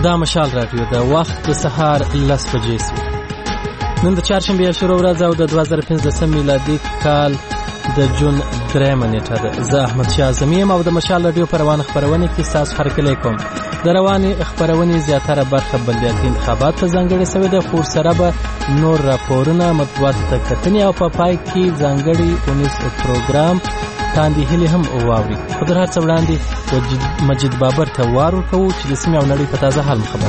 دا مشال رادیو د وخت د سهار 10 بجې سو. نن د چهارشنبه شروع ورځ او د 2015 میلادي کال د جون 3 نیټه ده. زه احمد شاه اعظمي یم او د مشال رادیو پر روانه خبرونه کې تاسو هرکلی کوم. د روانې خبرونې زیاتره برخه بلدیاتي انتخابات ته ځانګړې شوې ده، خو سره به نور راپورونه، مطبوعاتو ته کتنې او په پای کې ځانګړي اونیز پروګرام تاندې هلې هم واوري. خو تر هر څه وړاندې مجید بابر ته وار ورکوو چې د سیمې او نړۍ په تازه حال خبر.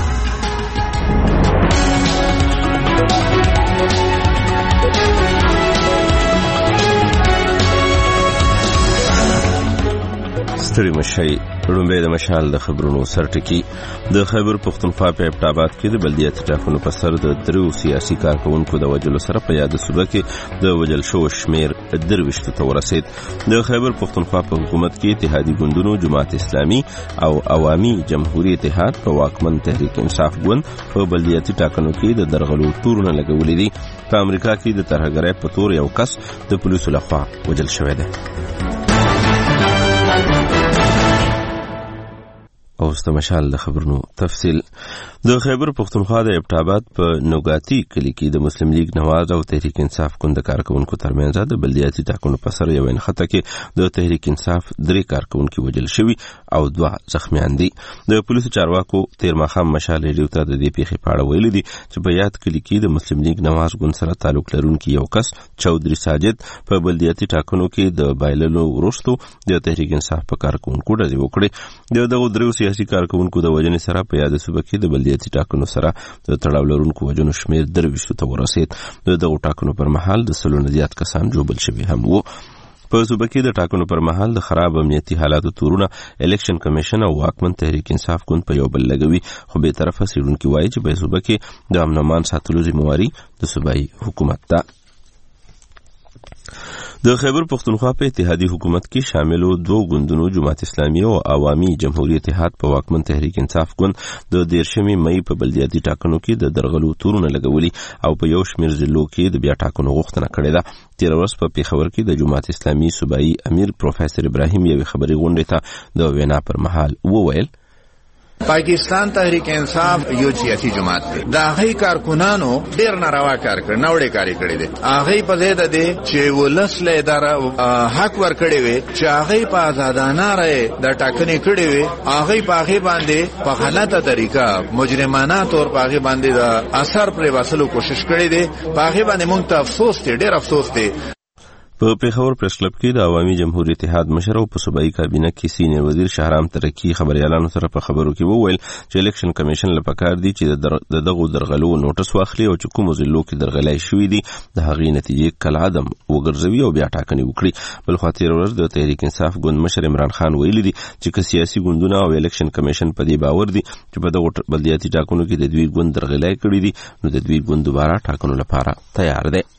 ستړي مشي لومړی د مشال د خبرونو سرټکی. د خیبر پختونخوا په ابټاباد کې د بلدیاتي ټاکنو په سر د درو سیاسي کارکونکو د وژلو سره په یاد صوبه کې د وژل شوو شمیر 23 ته ورسید. د خیبر پختونخوا په حکومت کې اتحادي ګوندونو جماعت اسلامي او عوامي جمهوریت اتحاد په واکمن تحریک انصاف ګوند په بلدیاتي ټاکنو کې د درغلو تورونه لګولې دي. په امریکا کې د ترهګرۍ په تور یو کس د پولیسو لخوا وژل شوی دی. اوس د مشال د خبرونو تفصیل. د خیبر پختونخوا د ابټاباد په نوګاتی کلی کې د مسلم لیگ نواز او تحریک انصاف ګوند کارکونکو ترمنځ د بلدیاتي ټاکنو په سر یو انخته کې د تحریک انصاف 3 کارکونکو وژل شوي او 2 زخمیان دي. د پولیسو چارواکو تیر ماښام مشال ریډیو ته د دې پیښې په اړه ویلي دي چې په یاد کلی کې د مسلم لیگ نواز ګوند سره تعلق لرونکي یو کس چودري ساجد په بلدیاتي ټاکنو کې د بایللو وروسته د تحریک انصاف په کارکونکو ډزې وکړې. دغه درو سیاسي کارکونکو د وژنې سره په یاد صوبه کې د بلدیاتي ټاکنو سره د تړاو لرونکو وژنو شمیر 23 ته ورسید. دغه ټاکنو پر مهال د 100 نه زیات کسان ژوبل شوي هم وو. په صوبه کې د ټاکنو پر مهال د خراب امنیتي حالاتو تورونه الیکشن کمیشن او واکمن تحریک انصاف ګوند په یو بل لګوي، خو به طرفه سیډونکو وایي چې په صوبه کې د امن امان ساتلو ذمہواری د صوبایي حکومت ده. د خیبر پختونخوا په اتحادی حکومت کې شاملو 2 ګوندونو جماعت اسلامي او عوامي جمهوریت اتحاد په واکمن تحریک انصاف ګوند د 13 مئی په بلدیاتي ټاکنو کې د درغلو تورونه لګولي او په یو شمیر ضلعو کې د بیا ټاکنو غوښتنه کړې ده. تیر ورځ په پیښور کې د جماعت اسلامي صوبایي امیر پروفیسور ابراهیم یوې خبري غونډې ته د وینا پر مهال وویل پاکستان تحریک انصاف یو سیاسي جماعت دی. دا هغه کارکونانو ډیر ناروا کار کړ، نوړې کاری کړې دي. هغه په دې ده دي چې ولسله اداره حق ور کړې وي چې هغه په آزادانه رائے د ټاکنې کړې وي. هغه په هغه باندې په غلطه طریقه مجرمانه تور په هغه باندې د اثر پر وسلو کوشش کړې دي. په هغه باندې مونږ ته افسوس دی، ډیر افسوس دی. په پیښور پریس کلب کې د عوامي جمهوریت اتحاد مشر او په صوبایي کابینه کې سینیئر وزیر شهرام ترکی خبريالانو سره په خبرو کې وویل چې الیکشن کمیشن لپاره دی چې دغه درغلو نوټس واخلي او چې کوم ضلعو کې درغلای شوې دي د هغې نتیجې کل عدم وګرځوي او بیا ټاکنې وکړي. بل خو تیر ورځ د تحریک انصاف ګوند مشر عمران خان ویلي دي چې سیاسي ګوندونه او الیکشن کمیشن په دې باور دي چې په دغه بلدیاتي ټاکنو کې د دوی ګوند درغلای کړې دي نو د دوی ګوند دوباره ټاکنو لپاره تیار دی.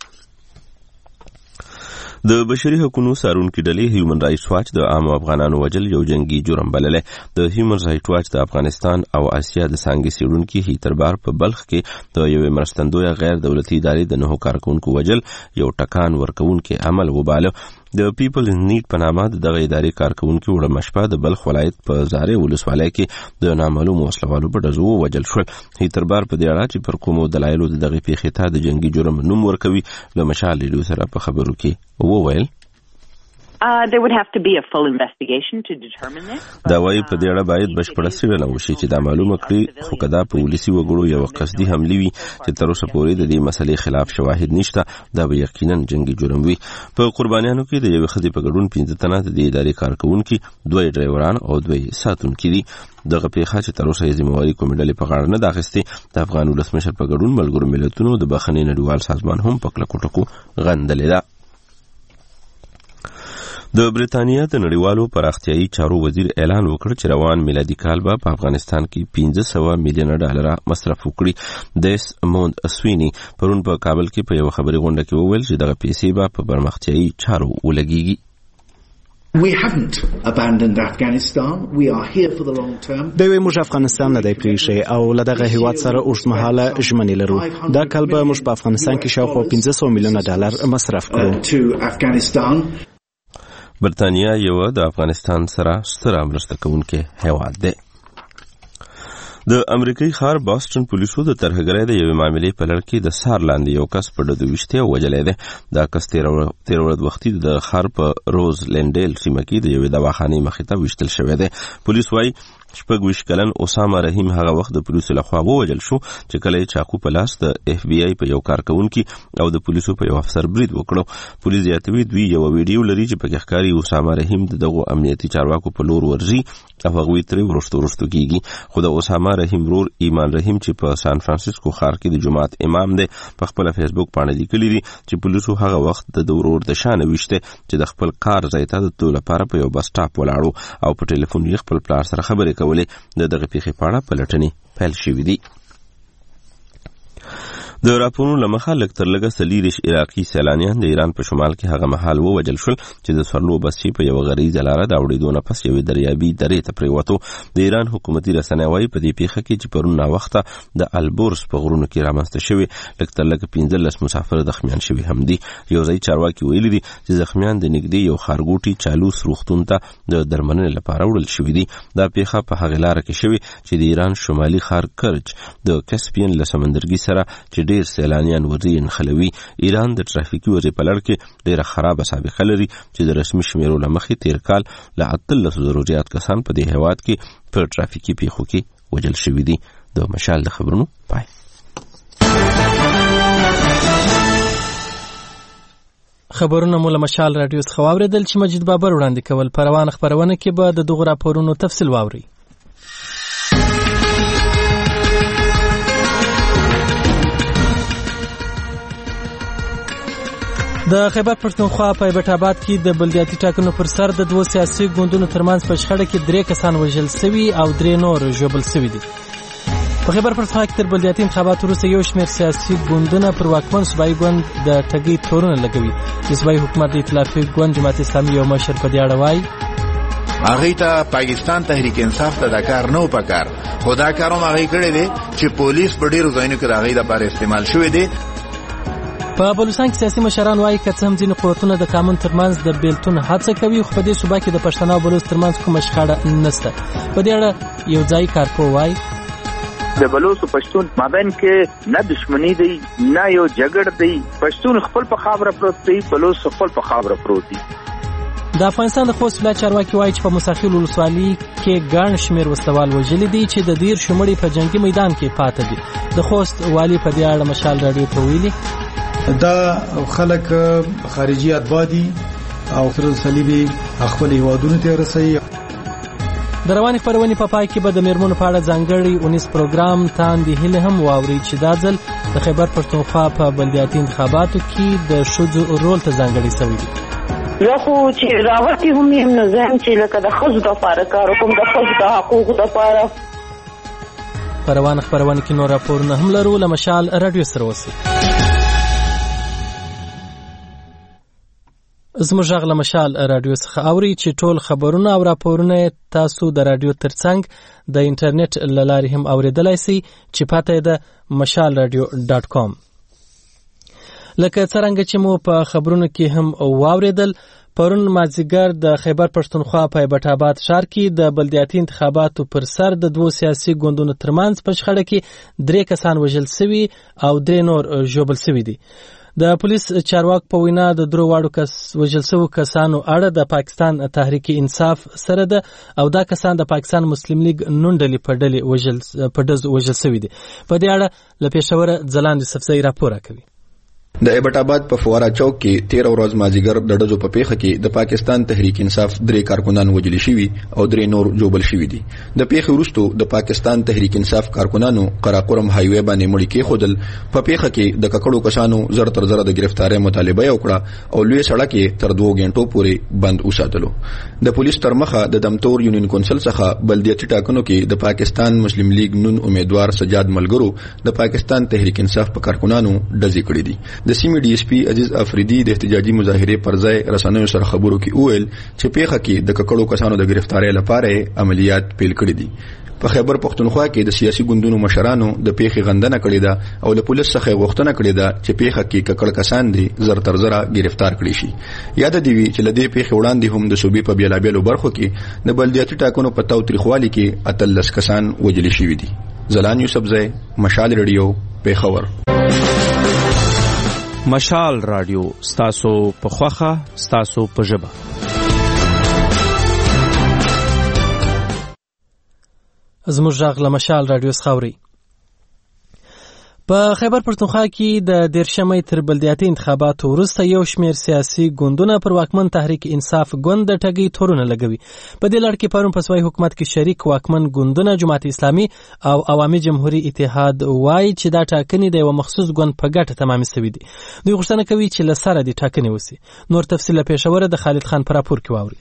د بشري حقوقو څارونکو ډلې هیومن رائټس واچ د عام افغانانو وژل یو جنگي جرم بللی. د هیومن رائټس واچ د افغانستان او آسیا د څانګې څېړونکي هیتربار په بلخ کې د یوې مرستندویه غیر دولتي ادارې د 9 کارکونکو وژل یو ټکان ورکوونکی عمل وباله. د پیپل ان نیډ په نامه دغه ادارې کارکونکي وړه مشپه د بلخ ولایت په زارې ولسوالۍ کې د نامعلوم وسلوالو په ډزو وژل شول. هیتربار په دې اړه چې پر کومو دلایلو دغه پیښې ته د جنگي جرم نوم ورکوي له مشال ریډیو سره په خبرو کې وویل There would have to be a full investigation to determine this. دا وايي په دې اړه باید بشپړه څېړنه وشي چې دا معلومه کړي، خو کدا په ولسي وګړو یو قصدي حمله وي چې تر اوسه پورې د دې مسلې خلاف شواهد نشته، دا به یقینا جنگي جرم وي. په قربانیانو کې د یو خدي په ګډون 15 تنه د ادارې کارکونکو، 2 ډرایوران او 2 ساتونکي دي. دغه پیښه چې تر اوسه یې ذمہواری کومې ډلې په غاړه نه ده اخیستې، د افغان ولسمشر په ګډون ملګرو ملتونو د بخښنې نړیوال سازمان هم په کلکو ټکو غندلې ده. د بریتانیا د نړیوالو پراختیایي چارو وزیر اعلان وکړ چې روان میلادي کال به په افغانستان کې 1500 میلیون ډالر مصرف وکړي. دیس موند اسوینی پرون په کابل کې په یو خبري غونډه کې وویل چې دغه پیسې به په پرمختیایي چارو ولګيږي. We haven't abandoned Afghanistan. We are here for the long term. دوی موږ افغانستان نه دی پریښی او له دغه هیواد سره اوږدمهاله ژمنې لرو. دا کال به موږ په افغانستان کې شاوخوا 1500 میلیون ډالر مصرف کړو. To Afghanistan. برتانیا یو د افغانستان سره ستره مرسته کوونکې هیواد دی. د امریکایي ښار باستون پولیسو د ترهګرۍ د یوې معاملې په لړ کې د سهار لاندې یو کس په ډډو ویشتی او وژلی دی. دا کس تېره ورځ وختي د ښار په روز لینډیل سیمه کې د یوې دواخانې مخې ته ویشتل شوی دی. پولیس وایي 26 کلن اسامه رحیم هغه وخت د پولیسو لخوا ووژل شو چې کله یې چاقو په لاس د اف بی آی په یو کارکونکي او د پولیسو په یو افسر برید وکړو. پولیس زیاتوي دوی یو ویډیو لري چې پکې ښکاري اسامه رحیم دغو امنیتي چارواکو په لور ورځي او هغوی ترې ورستو کیږي. خو د اسامه رحیم ورور ایمان رحیم چې په سان فرانسیسکو ښار کې د جماعت امام دی په خپل فیسبوک باندې لیکلي دي چې پولیسو هغه وخت د ورور د شانه ویشته چې د خپل کار ځای ته د تلو لپاره په یو بس سټاپ ولاړو او په ټلیفون یې خپل پلار سره خبرې کولې. د دغه پیښې په اړه پلټنې پیل شوې دي. د راپورونو له مخه لږ تر لږه 40 عراقي سیلانیان د ایران په شمال کې هغه مهال ووژل شول چې د سورلو بس په یو غریزه لاره د اورېدو نه پس یوې دریابي درې ته پریوتو. د ایران حکومتي رسنۍ وایي په دې پیښه کې چې پرون ناوخته د البورس په غرونو کې رامنځته شوې لږ تر لږه 15 مسافر زخمیان شوي هم دي. یو ځای چارواکي ویلي دي چې زخمیان د نږدې یو ښارګوټي چالوس روغتون ته د درملنې لپاره وړل شوي دي. دا پیښه په هغې لاره کې شوې چې د ایران شمالي ښار کرج د کسپین له سمندرګي سره چې ډیر سیلانیان ورځي نښلوي. ایران د ترافیکي وضع په لړ کې ډیره خرابه سابقه لري چې د رسمي شمیرو له مخې تیر کال له 1800 زیات کسان په دې هیواد کې په ترافیکي پیښو کې وژل شوي دي. د مشال د خبرونو پای. خبرونه مو له مشال رادیو څخه واورېدل چې مجید بابر وړاندې کول. په روانه خبرونه کې به د دغو راپورونو تفصیل واورئ. د خیبر پښتونخوا په ایبټ آباد کې د بلدیاتي ټاکنو پر سر د دوه سیاسي ګوندونو ترمنځ په شخړه کې 3 کسان وژل شوي او 3 نور ژوبل شوي دي. په خیبر پښتونخوا کې تر بلدیاتي انتخاباتو وروسته یو شمېر سیاسي ګوندونه پر واکمن صوبایي ګوند د ټګۍ تورونه لګوي. د صوبایي حکومت د ائتلافي ګوند جماعت اسلامي یو مشر په دې اړه وایي هغه ته پاکستان تحریک انصاف ته دا کار نه وکړ. خدا کاروم هغه کړی دی چې پولیس په ډیرو ځایونو کې هغه لپاره استعمال شوی دی. په بلوچستان کې سیاسي مشران وایي که څه هم ځینې قوتونه د قانون ترمنځ د بیلتون هڅه کوي خو په دې صوبه کې د پښتنو او بلوچ ترمنځ کومه شخړه نشته. په دې اړه یو ځایي کارپوه وایي د بلوچ او پښتون مابین کې نه دښمنی دی نه یو جګړه دی. پښتون خپل په خاوره پروت دی، بلوچ خپل په خاوره پروت دی. د افغانستان د خوست ولایت چارواکي وایي چې په مساخیل ولسوالۍ کې ګڼ شمېر وسلوال وژلي دي چې د 10 شمړې په جنگي میدان کې پاتې دي. د خوست والي په دې اړه مشال رادیو ته ویلي دا خلک خارجي اتباعي او سره صلیبي خپل هیوادونو ته رسي. د روانې خبرونې په پای کې به د میرمنو په اړه ځانګړی اونیز پروګرام تاندې هیله هم واوري چې دا ځل د خیبر پښتونخوا په بلدیاتي انتخاباتو کې د ښځو رول ته ځانګړی شوی دی. زه خو چې راوتې هم یم نو زه هم چې لکه د ښځو دپاره کار وکړم، د ښځو د حقوقو دپاره. په روانه خبرونه کې نور راپورونه هم لرو. له مشال رادیو سره اوسئ. زموږ غږ له مشال رادیو څخه اوري چې ټول خبرونه او راپورونه تاسو د رادیو ترڅنګ د انټرنیټ له لارې هم اوریدلای شئ چې پته یې د mashalradio.com. لکه څرنګه چې مو په خبرونو کې هم واوریدل، پرون مازیګر د خیبر پښتونخوا په ایبټ آباد ښار کې د بلدیاتي انتخاباتو پر سر د 2 سیاسي ګوندونو ترمنځ په شخړه کې 3 کسان وژل شوي او 3 نور ژوبل شوي دي. د پولیس چارواک په وینا د 3 واړو وژل شوو کسانو اړه د پاکستان تحریک انصاف سره ده او دا کسان د پاکستان مسلم لیگ نون ډلې په ډز وژل شوي دي. په دې اړه له پېښوره ځلاند صفزی راپور کوي. د ایبټ آباد په فوارا چوک کې 13 ورځ مازیګر د ډزو په پیښه کې د پاکستان تحریک انصاف 3 کارکونان وژل شوي او 3 نور جوبل شوي دي. د پیښې وروسته د پاکستان تحریک انصاف کارکونانو قراقرم هایوې باندې مړی کې خودل په پیښه کې د ککړو کسانو زر تر زر د گرفتارۍ مطالبه وکړه او لوی سړک کې تر 2 غنټو پورې بند وساتلو. د پولیس تر مخه د دمتور یونین کونسل څخه بلدیاتي ټاکنو کې د پاکستان مسلم لیگ نون امیدوار سجاد ملګرو د پاکستان تحریک انصاف په کارکونانو ډزې کړې دي. د سیمې ډي اس پی عزیز افریدي د احتجاجي مظاهرې پر ځای رسنیو سره خبرو کې وویل چې پیښه کې د ککړو کسانو د گرفتارۍ لپاره عملیات پیل کړي دي. په خیبر پښتونخوا کې د سیاسي ګوندونو مشرانو د پیښې غندنه کړې ده او له پولیس څخه غوښتنه کړې ده چې پیښه کې ککړ کسان دي زر تر زر گرفتار کړي شي. یاد دی وی چې لدې پیښې وړاندې هم د صوبې په بیلابېلو برخو کې د بلدیاتي ټاکنو په تاوتریخوالي کې 13 کسان وژل شوي دي. زلان یوسفزی، مشال رادیو، پیښور. مشال رادیو، ستاسو په خوښه، ستاسو په ژبه. زموږ غږ له مشال رادیو څخه اورئ. په خیبر پښتونخوا کې د 13 مې تر بلدیاتي انتخاباتو وروسته یو شمېر سیاسي ګوندونه پر واکمن تحریک انصاف ګوند د ټګۍ تورونه لګوي. په دې لړ کې پرون په صوبایي حکومت کې شریک واکمن ګوندونه جماعت اسلامي او عوامي جمهوریت اتحاد وایي چې دا ټاکنې د یو مخصوص ګوند په ګټه تمامې شوې دي. دوی غوښتنه کوي چې له سره دې ټاکنې وشي. نور تفصیل له پېښوره د خالد خان په راپور کې واورئ.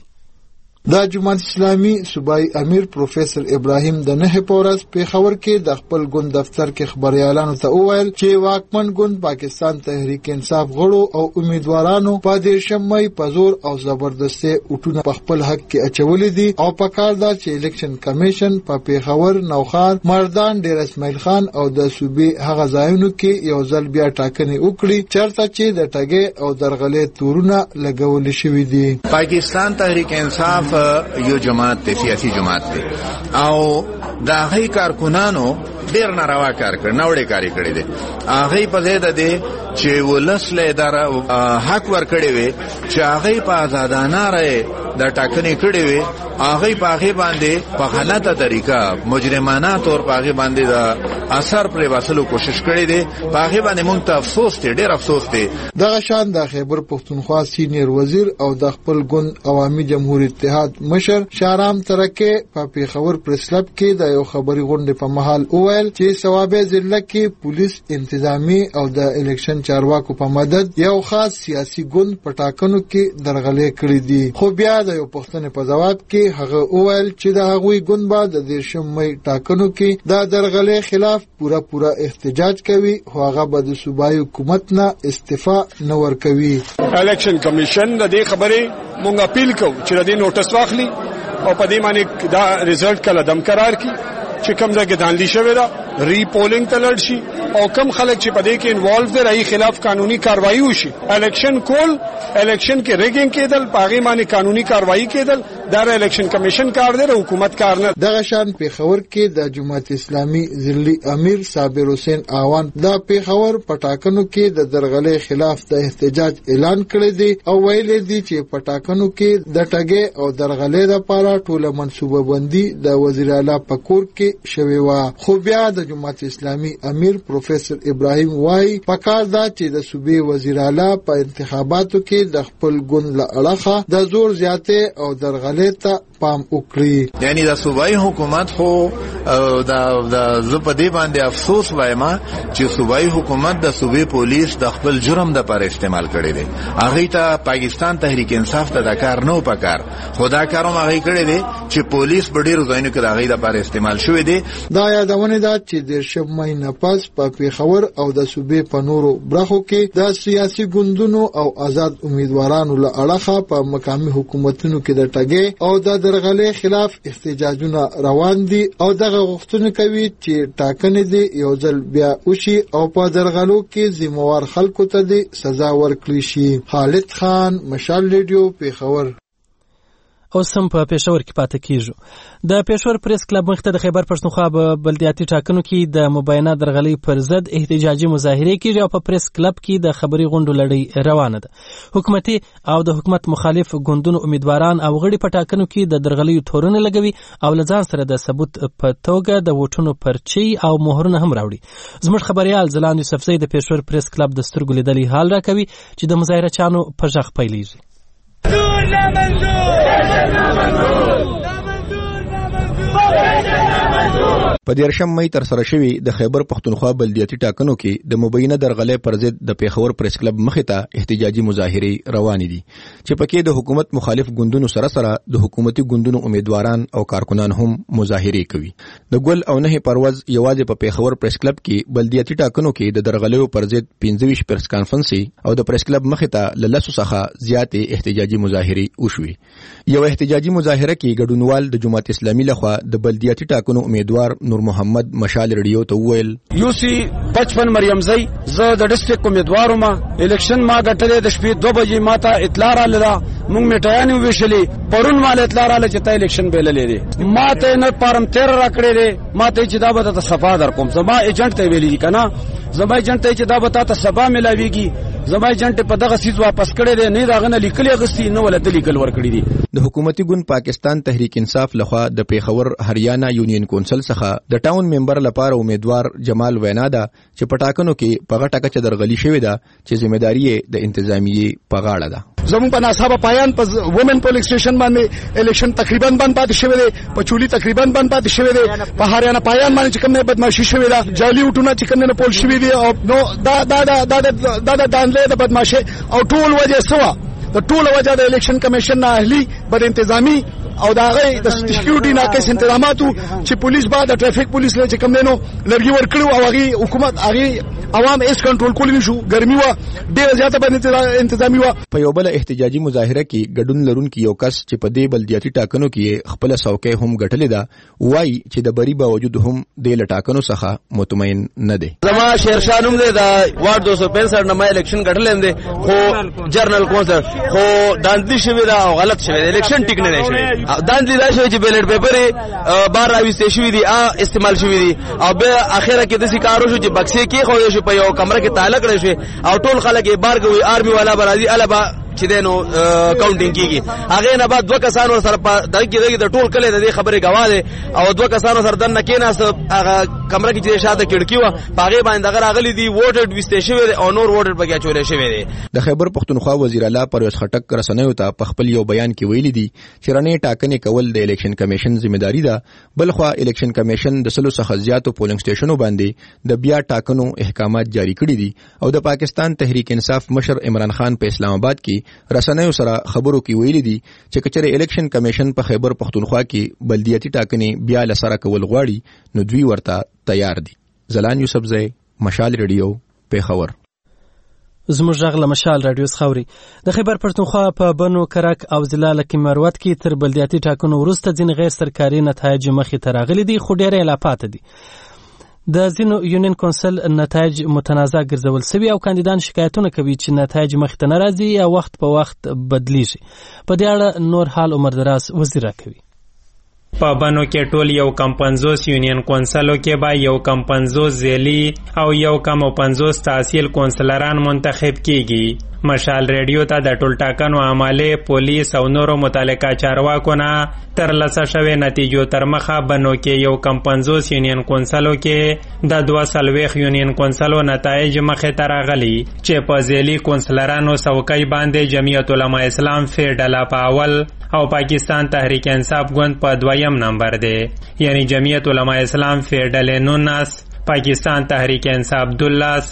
دا جماعت اسلامي صوبایي امیر پروفیسور ابراهیم د نه پورس پیښور کې د خپل ګوند دفتر کې خبريالانو ته وویل چې واکمن ګوند پاکستان تحریک انصاف غړو او امیدوارانو په 13 مې په زور او زبردستي اوټونه په خپل حق کې اچولې دي او په کار دا چې الیکشن کمیشن په پیښور، نوخار، مردان، ډیر اسماعیل خان او د صوبې هغه ځایونو کې یو ځل بیا ټاکنې وکړي چرته چې د ټګۍ او درغلې تورونه لګول شوې دي. پاکستان تحریک انصاف یو جماعت دی، سیاسي جماعت دی او دا هغه کارکونانو ډیر ناروا کار کړ، نوړې کاری کړې دي. هغه په ځای ده چې ولسله اداره حق ورکړي وي چې هغه په آزادانه رائے د ټاکنې کړې وي، هغه په هغه باندې په غلطه طریقه مجرمانه تور په هغه باندې د اثر پر وسلو کوشش کړې دي. په هغه باندې مونږ ته افسوس دی، ډیر افسوس دی. دغه شان د خیبر پښتونخوا سینیئر وزیر او د خپل ګوند عوامي جمهوریت اتحاد مشر شارام ترکه په پیښور پریس کلب کې د یو خبري غونډې په محل وویل چې ثوابه ضلع کې پولیس، انتظامی او د الیکشن چارواکو په مدد یو خاص سیاسي ګوند په ټاکنو کې درغلې کړې دي. خو بیا د یو پښتنې په جواب کې هغه وویل چې د هغوی ګوند به د 13 مې ټاکنو کې د درغلې خلاف پورا احتجاج کوي، خو هغه به د صوبایي حکومت نه استعفا نه ورکوي. الیکشن کمیشن د دې خبرې مونږ اپیل کوو چې د دې نوټس واخلي او په دې باندې دا ریزلټ کله دم قرار کړي چې کوم ځای کې دانلی شوی دا ری پولینګ ته لړ شي او کم خلک چې په دې کې انوالو دي راي خلاف قانوني کاروایی وشي. الیکشن کول، الیکشن کې ریګینګ کېدل، پاغي باندې قانوني کاروایی کېدل، دا الیکشن کمیشن کار دی، حکومت کار نه. دغه شان پیښور کې د جماعت اسلامي ضلعي امیر صابر حسین اعوان د پیښور پټاکنو کې د درغلې خلاف د احتجاج اعلان کړی دی او ویل دي چې پټاکنو کې د ټګۍ او درغلې لپاره ټوله منصوبه بندي د وزیر اعلی پکور کې شوی و. خو بیا د جماعت اسلامي امیر پروفیسور ابراهیم وای پکار دا چې د صوبې وزیر اعلی په انتخاباتو کې د خپل ګوند له اړخه د زور زیاتې او درغلې ته پام وکړي. یعنی د صوبایي حکومت خو د زپدې باندې افسوس وایم چې صوبایي حکومت د صوبې پولیس د خپل جرم د پر استعمال کړي دي. هغه ته پاکستان تحریک انصاف ته د کار نو پکار، خدا کاروم هغه کړي دي چې پولیس ډېر ځایونو کې هغه د پر استعمال شوی دي. دا یادونه ده چې 13 مې نه پس په پیښور او د صوبې په نورو برخو کې د سیاسي ګوندونو او آزاد امیدوارانو له اړخه په مقامي حکومتونو کې د ټګۍ او د درغلې خلاف احتجاجونه روان دي او دغه غوښتنه کوي چې ټاکنې دي یو ځل بیا وشي او په درغلو کې ذمہوار خلکو ته دي سزا ورکړي شي. خالد خان، مشال رادیو، پیښور. اوس هم په پېښور کې پاتې کیږو. د پېښور پریس کلب مخته د خیبر پښتونخوا بلدیاتي ټاکنو کې د مبینه درغلۍ پر ضد احتجاجي مظاهره کیږي او په پریس کلب کې د خبري غونډو لړۍ روانه ده. حکومتي او د حکومت مخالف ګوندونو امیدواران او غړي په ټاکنو کې د درغلۍ تورونه لګوي او لځان سره د ثبوت په توګه د ووټونو پرچی او مهرونه هم راوړي. زموږ خبريال زلان یوسفزی د پېښور پریس کلب د سترګو لیدلې حال راکوي چې د مظاهره چانو په ژغ پیلېږي. په 13 مې تر سره شوی د خیبر پښتونخوا بلدیاتي ټاکنو کې د مبینه درغلې پر ضد د پیښور پریس کلب مخې ته احتجاجي مظاهره روانې دي چې پکې د حکومت مخالف ګوندونو سره د حکومتي ګوندونو امیدواران او کارکونان هم مظاهره کوي. د ګل او نه پرواز یوازې په پیښور پریس کلب کې بلدیاتي ټاکنو کې د درغلې پر ضد 25 پریس کانفرنسي او د پریس کلب مخې ته لسو څخه زیاتې احتجاجي مظاهره وشوي. یو احتجاجي مظاهره کې ګډونوال د جماعت اسلامي لخوا د بلدیاتي ټاکنو امیدوار نور محمد مشال ریډیو ته وویل یوسی 55 مریمزی زه د ډیسټریکټ امیدوار ما الیکشن ما غټلې د شپې 2 بجې ماته اطلاع رااله موږ میټایان ویشلې پرون مال اطلاع رااله چې تا الیکشن بیللې دي ماته نه پارم 13 راکړې دي ماته چې دا به ته صفا در کوم زما ایجنټ ته ویلې کنه زما ایجنټ ته چې دا به ته صفا ملاويږي زما ایجنټ په دغه سیس واپس کړي دي نه داغه لیکلي غستی نه ولته لیکل ور کړی دي د حکومتي ګوند پاکستان تحریک انصاف لخوا د پیښور هریانا یونین کونسل څخه د ټاون ممبر لپاره امیدوار جمال وینا دا چې پټاکنو کې په غټه کچ درغلي شوې ده چې ځمېداري د انتظامیه په غاړه ده زمون په ناصابه پایان په وومن پولیس سټیشن باندې الیکشن تقریبا بند پاتې شوی دی په چولی تقریبا بند پاتې شوی دی په هریانا پایان باندې چې کومه بدمعشي شوی ده جعلي وټونه چې کومه پول شوی دي او نو دا دانلې د بدمعشي او ټول وجه سوا د ټول وجه د الیکشن کمیشن نه اهلي بد انتظامی او دا غي د سکیورټي ناقص انتظاماتو چې پولیس بعد د ټریفیک پولیس له چې کوم دینو لرګي ورکړو او هغه حکومت هغه عوام ایس کنټرول کولی نشو ګرمي وا ډیر زیاته باندې انتظامی وا په یو بل احتجاجي مظاهره کې ګډون لرونکي یو کس چې په دې بلدیاتي ټاکنو کې خپل څوکۍ هم ګټلې ده وایي چې د بری باوجود هم د لټاکنو څخه مطمئن نه دي زما شیرشانوم دی دا وارد 265 نمای الیکشن ګټلم دي خو جرنل کونسل خو داندلی شوی دا او غلط شوی الیکشن ټیک نه شوی داندلی دا شوی چې بیلټ پیپر بار راويستې شوی دي استعمال شوی دي او به اخره کې د سکارو شو چې بکسې کې خو شو په یو کمره کې تعلق لري شوی او ټول خلک یې بار کوي آرمي والا برازي الابا چې دینو کاونټینګ کیږي هغه نه بعد 2 کسان ور سره دغه د ټول کله د خبرې گواهه او 2 کسان سره دنه کېناس هغه کمره کې چې شاته کړکی و پاغه باندې دغه راغلي دي ووټر وسته شوی او نور ووټر بګیا چولې شوی دي د خیبر پختونخوا وزیر اعلی پرویز خټک رسنیو ته په خپل یو بیان کې ویلي دي چې رانه ټاکنې کول د الیکشن کمیشن ځمېداري ده بلخوا الیکشن کمیشن د سلو څخه زیاتو پولینګ سټیشنونو باندې د بیا ټاکنو احکامات جاری کړي دي او د پاکستان تحریک انصاف مشر عمران خان په اسلام آباد کې رسنیو سره خبرو کې ویلي دي چې کچره الیکشن کمیشن په خیبر پختونخوا کې بلدیاتي ټاکنې بیا لسره کول غواړي نو دوی ورته تیار دي زلان یوسفزی مشال ریډیو پیښور زموږ غږ له مشال رادیو خاوري د خیبر پښتونخوا په بنو کرک او ضلع لکه مروت کې تر بلدیاتي ټاکنو وروسته ځین غیر سرکاري نتایج مخې ته راغلي دي خو ډېر لا پاتې دي د ځینو یونین کونسل نتایج متنازع ګرځول سوي او کاندیدان شکایتونه کوي چې نتایج مخې ته نه راځي یا وخت په وخت بدلیږي په دې اړه نور حال عمر دراز وزیر راکوي په بنو کې ټول یو کم 50 یونین کونسلو کې با یو کم 50 ځلي او یو کم 50 تحصیل کونسلران منتخب کیږي مشال ریډیو ته د ټول ټاکنو عمله پولیس او نورو متعلقه چارواکو نه تر لاسه شوی نتیجو تر مخه بنو کې یو کم 50 یونین کونسلو کې د 2 یونین کونسلو نتایج مخې ته راغلي چې په ځلي کونسلرانو څوکۍ باندې جمعیت علما اسلام فیډلا په اول او پاکستان تحریک انصاف ګوند په 2م نمبر دی یعنی جمعیت علما اسلام فیډل 19 پاکستان تحریک انصاف 12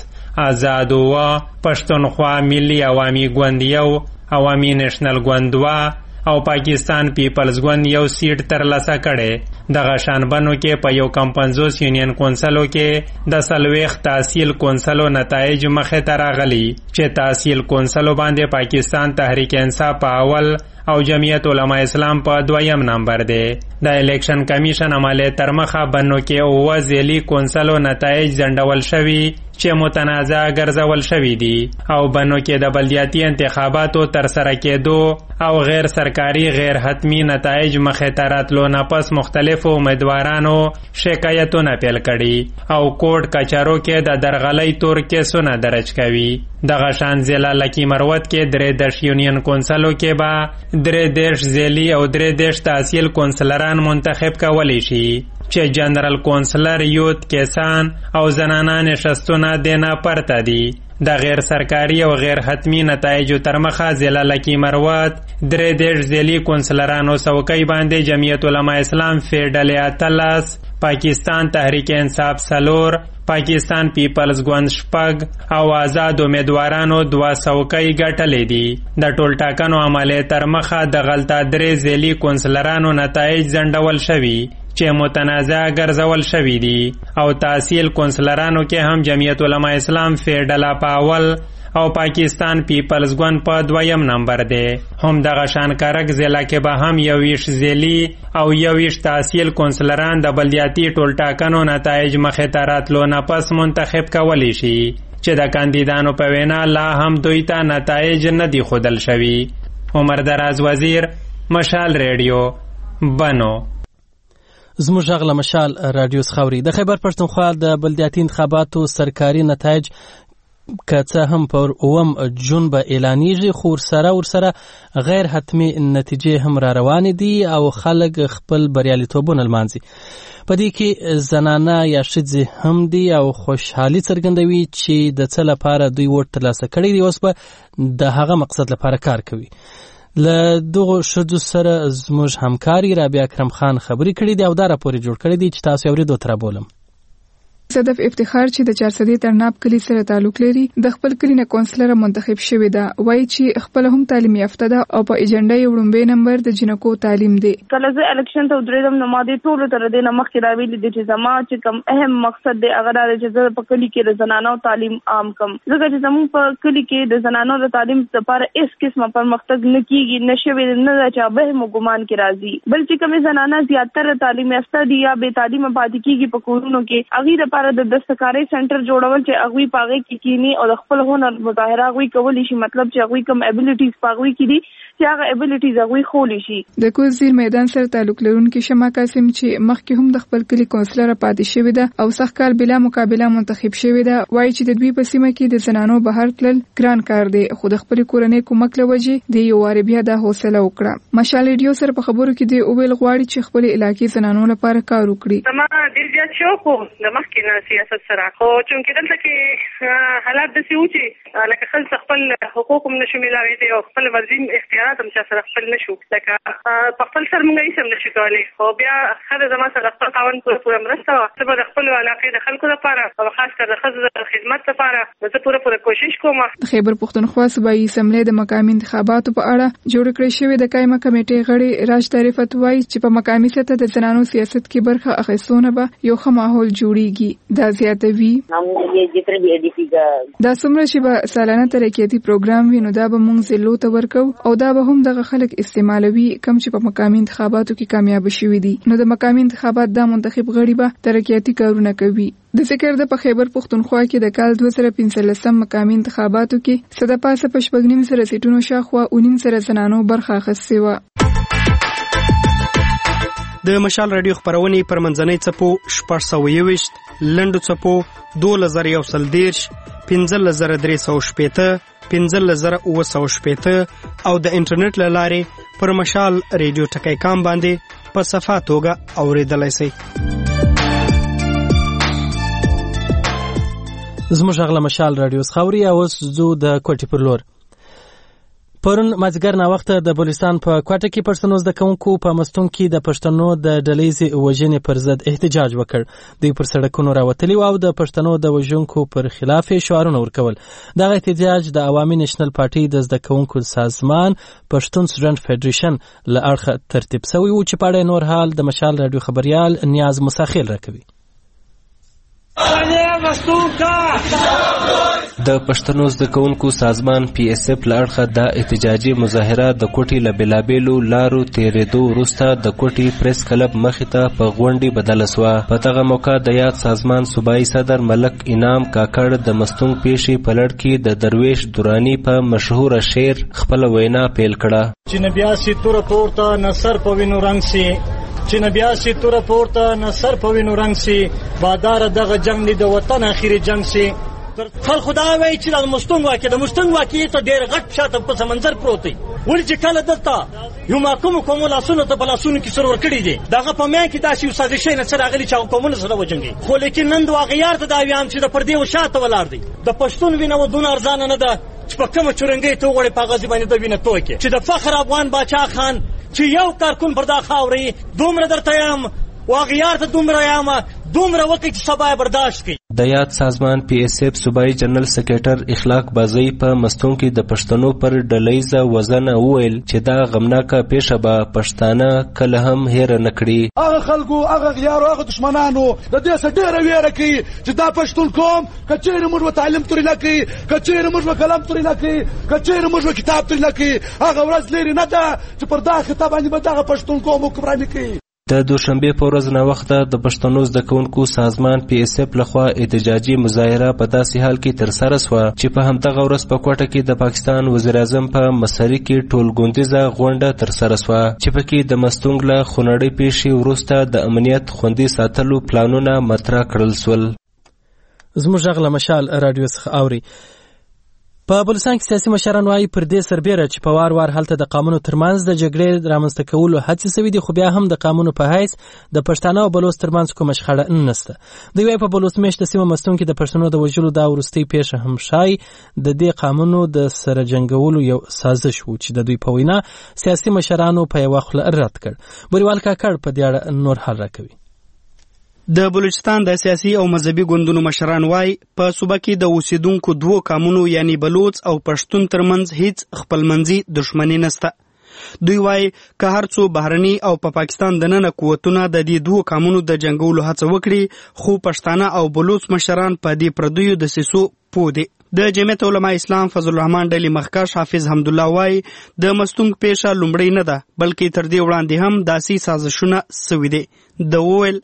آزادوا پښتونخوا ملي عوامي ګوند یو عوامي نېشنل ګوند 2 او پاکستان پیپلز ګوند یو سیټ تر لاسه کړي دغه شانبنو کې په یو کم 50 یونین کونسلو کې د سلويخ تحصیل کونسلو نتایج مخې ته راغلي چې تحصیل کونسلو باندې پاکستان تحریک انصاف په اول او جمعیت علما اسلام په 2م نمبر دی د الیکشن کمیشن عمله تر مخه بنو کې او ځلي کونسلو نتایج ځندول شوي چې متنازع ګرځول شوي دي او بنو کې د بلدیاتي انتخاباتو تر سره کېدو او غیر سرکاري غیر حتمی نتایج مخې ته راتلو نه پس مختلفو امیدوارانو شکایتونه پیل کړي او کوټ کچارو کې د درغلۍ تور کیسونه درج کوي دغه شان ضلع لکی مروت کې 3 یونین کونسلو کې با 3 ځلي او 3 تحصیل کونسلران منتخب کولی شي چې جنرال کونسلر یوت کسان او زنانه نشستونه دینا پرته دي د غیر سرکاري او غیر حتمی نتایجو تر مخه ضلع لکی مروت 3 ځلي کونسلرانو څوکۍ باندې جمعیت علما اسلام فیډل 13 پاکستان تحریک انصاف 3 پاکستان پیپلز ګوند 6 او آزاد امیدوارانو 2 څوکۍ ګټلې دي د ټول ټاکنو عمله تر مخه د غلطه 3 ځلي کونسلرانو نتایج ځندول شوي چې متنازع ګرځول شوي دي او تحصیل کونسلرانو کې هم جمعیت علما اسلام فیډلا په اول او پاکستان پیپلز ګوند په 2م نمبر دی. هم دغه شان کرک ضلع کې به هم 21 ذیلی او 21 تحصیل کونسلران د بلدیاتي ټولټاکنو نتایج مخې ته راتلو نه پس منتخب کولی شي چې د کاندیدانو په وینا لا هم دوی ته نتایج نه دي ښودل شوي. عمر دراز وزیر، مشال ریډیو، بنو. زموږ غږ له مشال رادیو څخه اوري. د خیبر پښتونخوا د بلدیاتي انتخاباتو سرکاري نتایج که څه هم پر 9 جون به اعلانیږي، خو ورسره غیر حتمي نتیجې هم را روانې دي او خلک خپل بریالیتوبونه لمانځي. په دې کې زنانه یا ښځې هم دي او خوشحالي څرګندوي چې د څه لپاره دوی ووټ ترلاسه کړی دی، اوس به د هغه مقصد لپاره کار کوي. له دغو ښځو سره زموږ همکاري رابعه اکرم خان خبرې کړې دي او دا راپور یې جوړ کړی دی چې تاسو اورېدو ته رابولم. صدف افتخار چې د 400 ترناب کلی سره تعلق لري د خپل کلی نه کونسلر منتخب شوې ده. وایي چې خپل هم تعلیم یافته ده او په ایجنډا یې وړاندې نمبر د جنکو تعلیم دی. کله زه الیکشن ته ودرېدم نو ما دې ټولو تر دې نه مخکې راویلي دي چې زما چې کوم اهم مقصد دی هغه دا دی چې زه په کلی کې د زنانو تعلیم عام کم، ځکه چې زموږ په کلی کې د زنانو د تعلیم لپاره هیڅ قسمه پرمختګ نه کیږي، نه شوی نه ده چې به مو ګمان کې راځي، بل چې کومې زنانه زیاتره تعلیم یافته دي یا بې تعلیمه پاتې کیږي په کورونو کې، هغې لپاره د دستکارۍ سنټر جوړول چې هغوی په هغې کې کینی او د خپل هنر مظاهره هغوی کولی شي، مطلب چې هغوی کوم ابیلیټیز په هغوی کې دي چې هغه ابیلیټیز هغوی خولی شي. د کوزیر میدان سره تعلق لرونکي شمع قاسم چې مخکې هم د خپل کلي کونسلر پاتې شوې ده او سخت کال بلا مقابله منتخب شوې ده، وایي چې د دوی په سیمه کې د زنانو بهر تلل ګران کار دی، خو د خپل کورنۍ کومک لوجې د یو واره بیا د حوصله وکړه. مشال ریډیو سره په خبرو کې دی اویل غواړي چې خپل علاقې زنانو لپاره کار وکړي. زما ډیر زیات شوق و د مخکې نه سیاست سره، خو چونکې دلته کې حالات داسې وو چې لکه خلک خپل حقوق هم نشو میلاوېدی او خپل ورځي اختیارات هم چا سره خپل نشو، لکه په خپل سر موږ هیڅ هم نشو کولی. خو بیا ښځه زما سره خپل خاوند پوره مرسته وه، زه به د خپلو علاقې د خلکو لپاره او خاص کر د ښځو د خدمت لپاره زه پوره کوشش کوم. د خیبر پښتونخوا صوبایي اسمبلۍ د مقامي انتخاباتو په اړه جوړ کړی شوې د قایمه کمیټې غړي راج طریقت وایي چې په مقامي سطح د زنانو سیاست کې برخه اخیستونه به یو ښه ماحول جوړیږي. دا زیاتوي دا څومره چې به سالانه ترقیاتي پروګرام وي نو دا به موږ ضلعو ته ورکو او دا به هم دغه خلک استعمالوي کم چې په مقامي انتخاباتو کې کامیاب شوي دي. نو د مقامي انتخابات دا منتخب غړي به ترقیاتي کارونه کوي. د فکر د په خیبر پښتونخوا کې د کال 2015 مقامي انتخاباتو کې صد پاسه په 9 سره سیټونو شاخوا 19 سره زنانو برخه اخیستې وه. د مشال رادیو خبرونې پر منځنۍ څپو 621 لنډو څپو 2110 15360 15960 او د انټرنیټ له لارې پر مشال رادیو ټکی کام باندې په صفه توګه اوریدلای شئ. زموږ غږ له مشال رادیو څخه اوري. اوس زو د کوټې پر لور. پرون مازدیګر ناوخته د بلوچستان په کوټه کې پښتنو زده کوونکو په مستون کې د پښتنو د ډلهیزې وژنې پر ضد احتجاج وکړ. دوی پر سړکونو راوتلي او د پښتنو د وژونکو پر خلاف شعارونه ورکول. دغه احتجاج د عوامي نېشنل پارټي د زده کوونکو سازمان پښتون سټوډنټ فدریشن له اړخه ترتیب شوی و چې په اړه نور حال د مشال رادیو خبریال نیاز مساخیل راکوي. د پښتنو زده کوونکو سازمان پی اس اف له اړخه د احتجاجي مظاهره د کوټې له بېلابېلو لارو تېرېدو وروسته د کوټې پریس کلب مخې ته په غونډې بدله سوه. په دغه موقع د یاد سازمان صوبایي صدر ملک انعام کاکړ د مستونګ پیښې په لړ کې د درویش دراني په مشهوره شعر خپله وینا پیل کړه. چې نه بیا سي توره پورته نه سر په وینو رنګ سي، چې نه بیا سي توره پورته نه سر په وینو رنګ سي، باداره دغه جنګ دی د وطن اخري جنګ سي. خلکو دا وایي چې د مستونګ واقع د مستونګ واقعې ته ډېر غټ شاته په سمندر پروت دی، ولې چې کله دلته یو محکومو قومو لاسونه ته په لاسونو کې سر ورکړي دي، دغه په میان کې داسې یو سازشي نه څه راغلي چې هغه قومونه سره وجنګي. خو لیکن نن د هغه یار ته دا ویام چې د پردې و شاته ولاړ دی. د پښتون وینه و دونه ارزانه نه ده چې په کومه چورنګۍ ته وغواړي په هغه ځای باندې د وینه توی کړي. چې د فخر افغان باچا خان چې یو کارکون پر دا خاورې دومره درته یم و هغه یار ته دومره یم دومره وکړي چې سبا یې برداشت کړي. د یاد سازمان پی ایس ایف صوبایي جنرال سیکریټر اخلاق بازی په مستون کې د پښتنو پر ډلهیزه وزنه وویل چې دا غمناکه پیښه به پښتانه کله هم هېره نه کړي. هغه خلکو هغه غیارو هغه دشمنانو د دې څخه ډېره ویره کوي چې دا پښتون قوم که چېرې موږ تعلیم ترې نه کوي، که چېرې موږ قلم ترې نه کوي، که چېرې موږ کتاب ترې نه کوي، هغه ورځ لرې نه ده چې پر دغه خطه باندې به دغه پښتون قوم حکمراني کوي. د دوشنبه په ورځ ناوخته د پښتنو زده کوونکو سازمان پی ایس ایف لخوا احتجاجي مظاهره په داسې حال کې ترسره شوه چې په همدغه ورځ په کوټه کې د پاکستان وزیر اعظم په مسري کې ټولګوندیزه غونډه ترسره شوه چې پکې د مستونګ له خونړۍ پیښې وروسته د امنیت خوندي ساتلو پلانونه مطرح کړل شول. زموږ غږ له مشال راډیو څخه اوري. په بلوچستان کې سیاسي مشران وایي پر دې سربیره چې په وار وار هلته د قومونو ترمنځ د جګړې رامنځته کولو هڅې شوي دي، خو بیا هم د قومونو په حیث د پښتانه او بلوچ ترمنځ کومه شخړه نشته. دوی وایي په بلوچ میشته سیمه مستون کې د پښتنو د وژلو دا وروستۍ پیښه هم ښایي د دې قومونو د سره جنګولو یو سازش و چې د دوی په وینا سیاسي مشرانو په یوه خوله رد کړ. بریوال کاکړ په دې اړه نور حال راکوي. د بلوچستان د سیاسي او مذهبي ګوندونو مشران وای په صوبه کې د اوسیدونکو دوه قومونو یعنی بلوچ او پښتون ترمنځ هیڅ خپلمنځي دښمني نشته. دوی وای که هر څو بهرني او په پاکستان دننه قوتونه د دې دوه قومونو د جنگولو هڅه وکړي، خو پښتانه او بلوچ مشران په دې پردیو د سیسو پوه دي. د جمعیت علماء اسلام فضل الرحمن ډلې مخکښ حافظ حمدالله وای د مستونګ پیښه لومړی نه ده بلکې تر دې وړاندې هم داسې سازشونه سوي دي. د وویل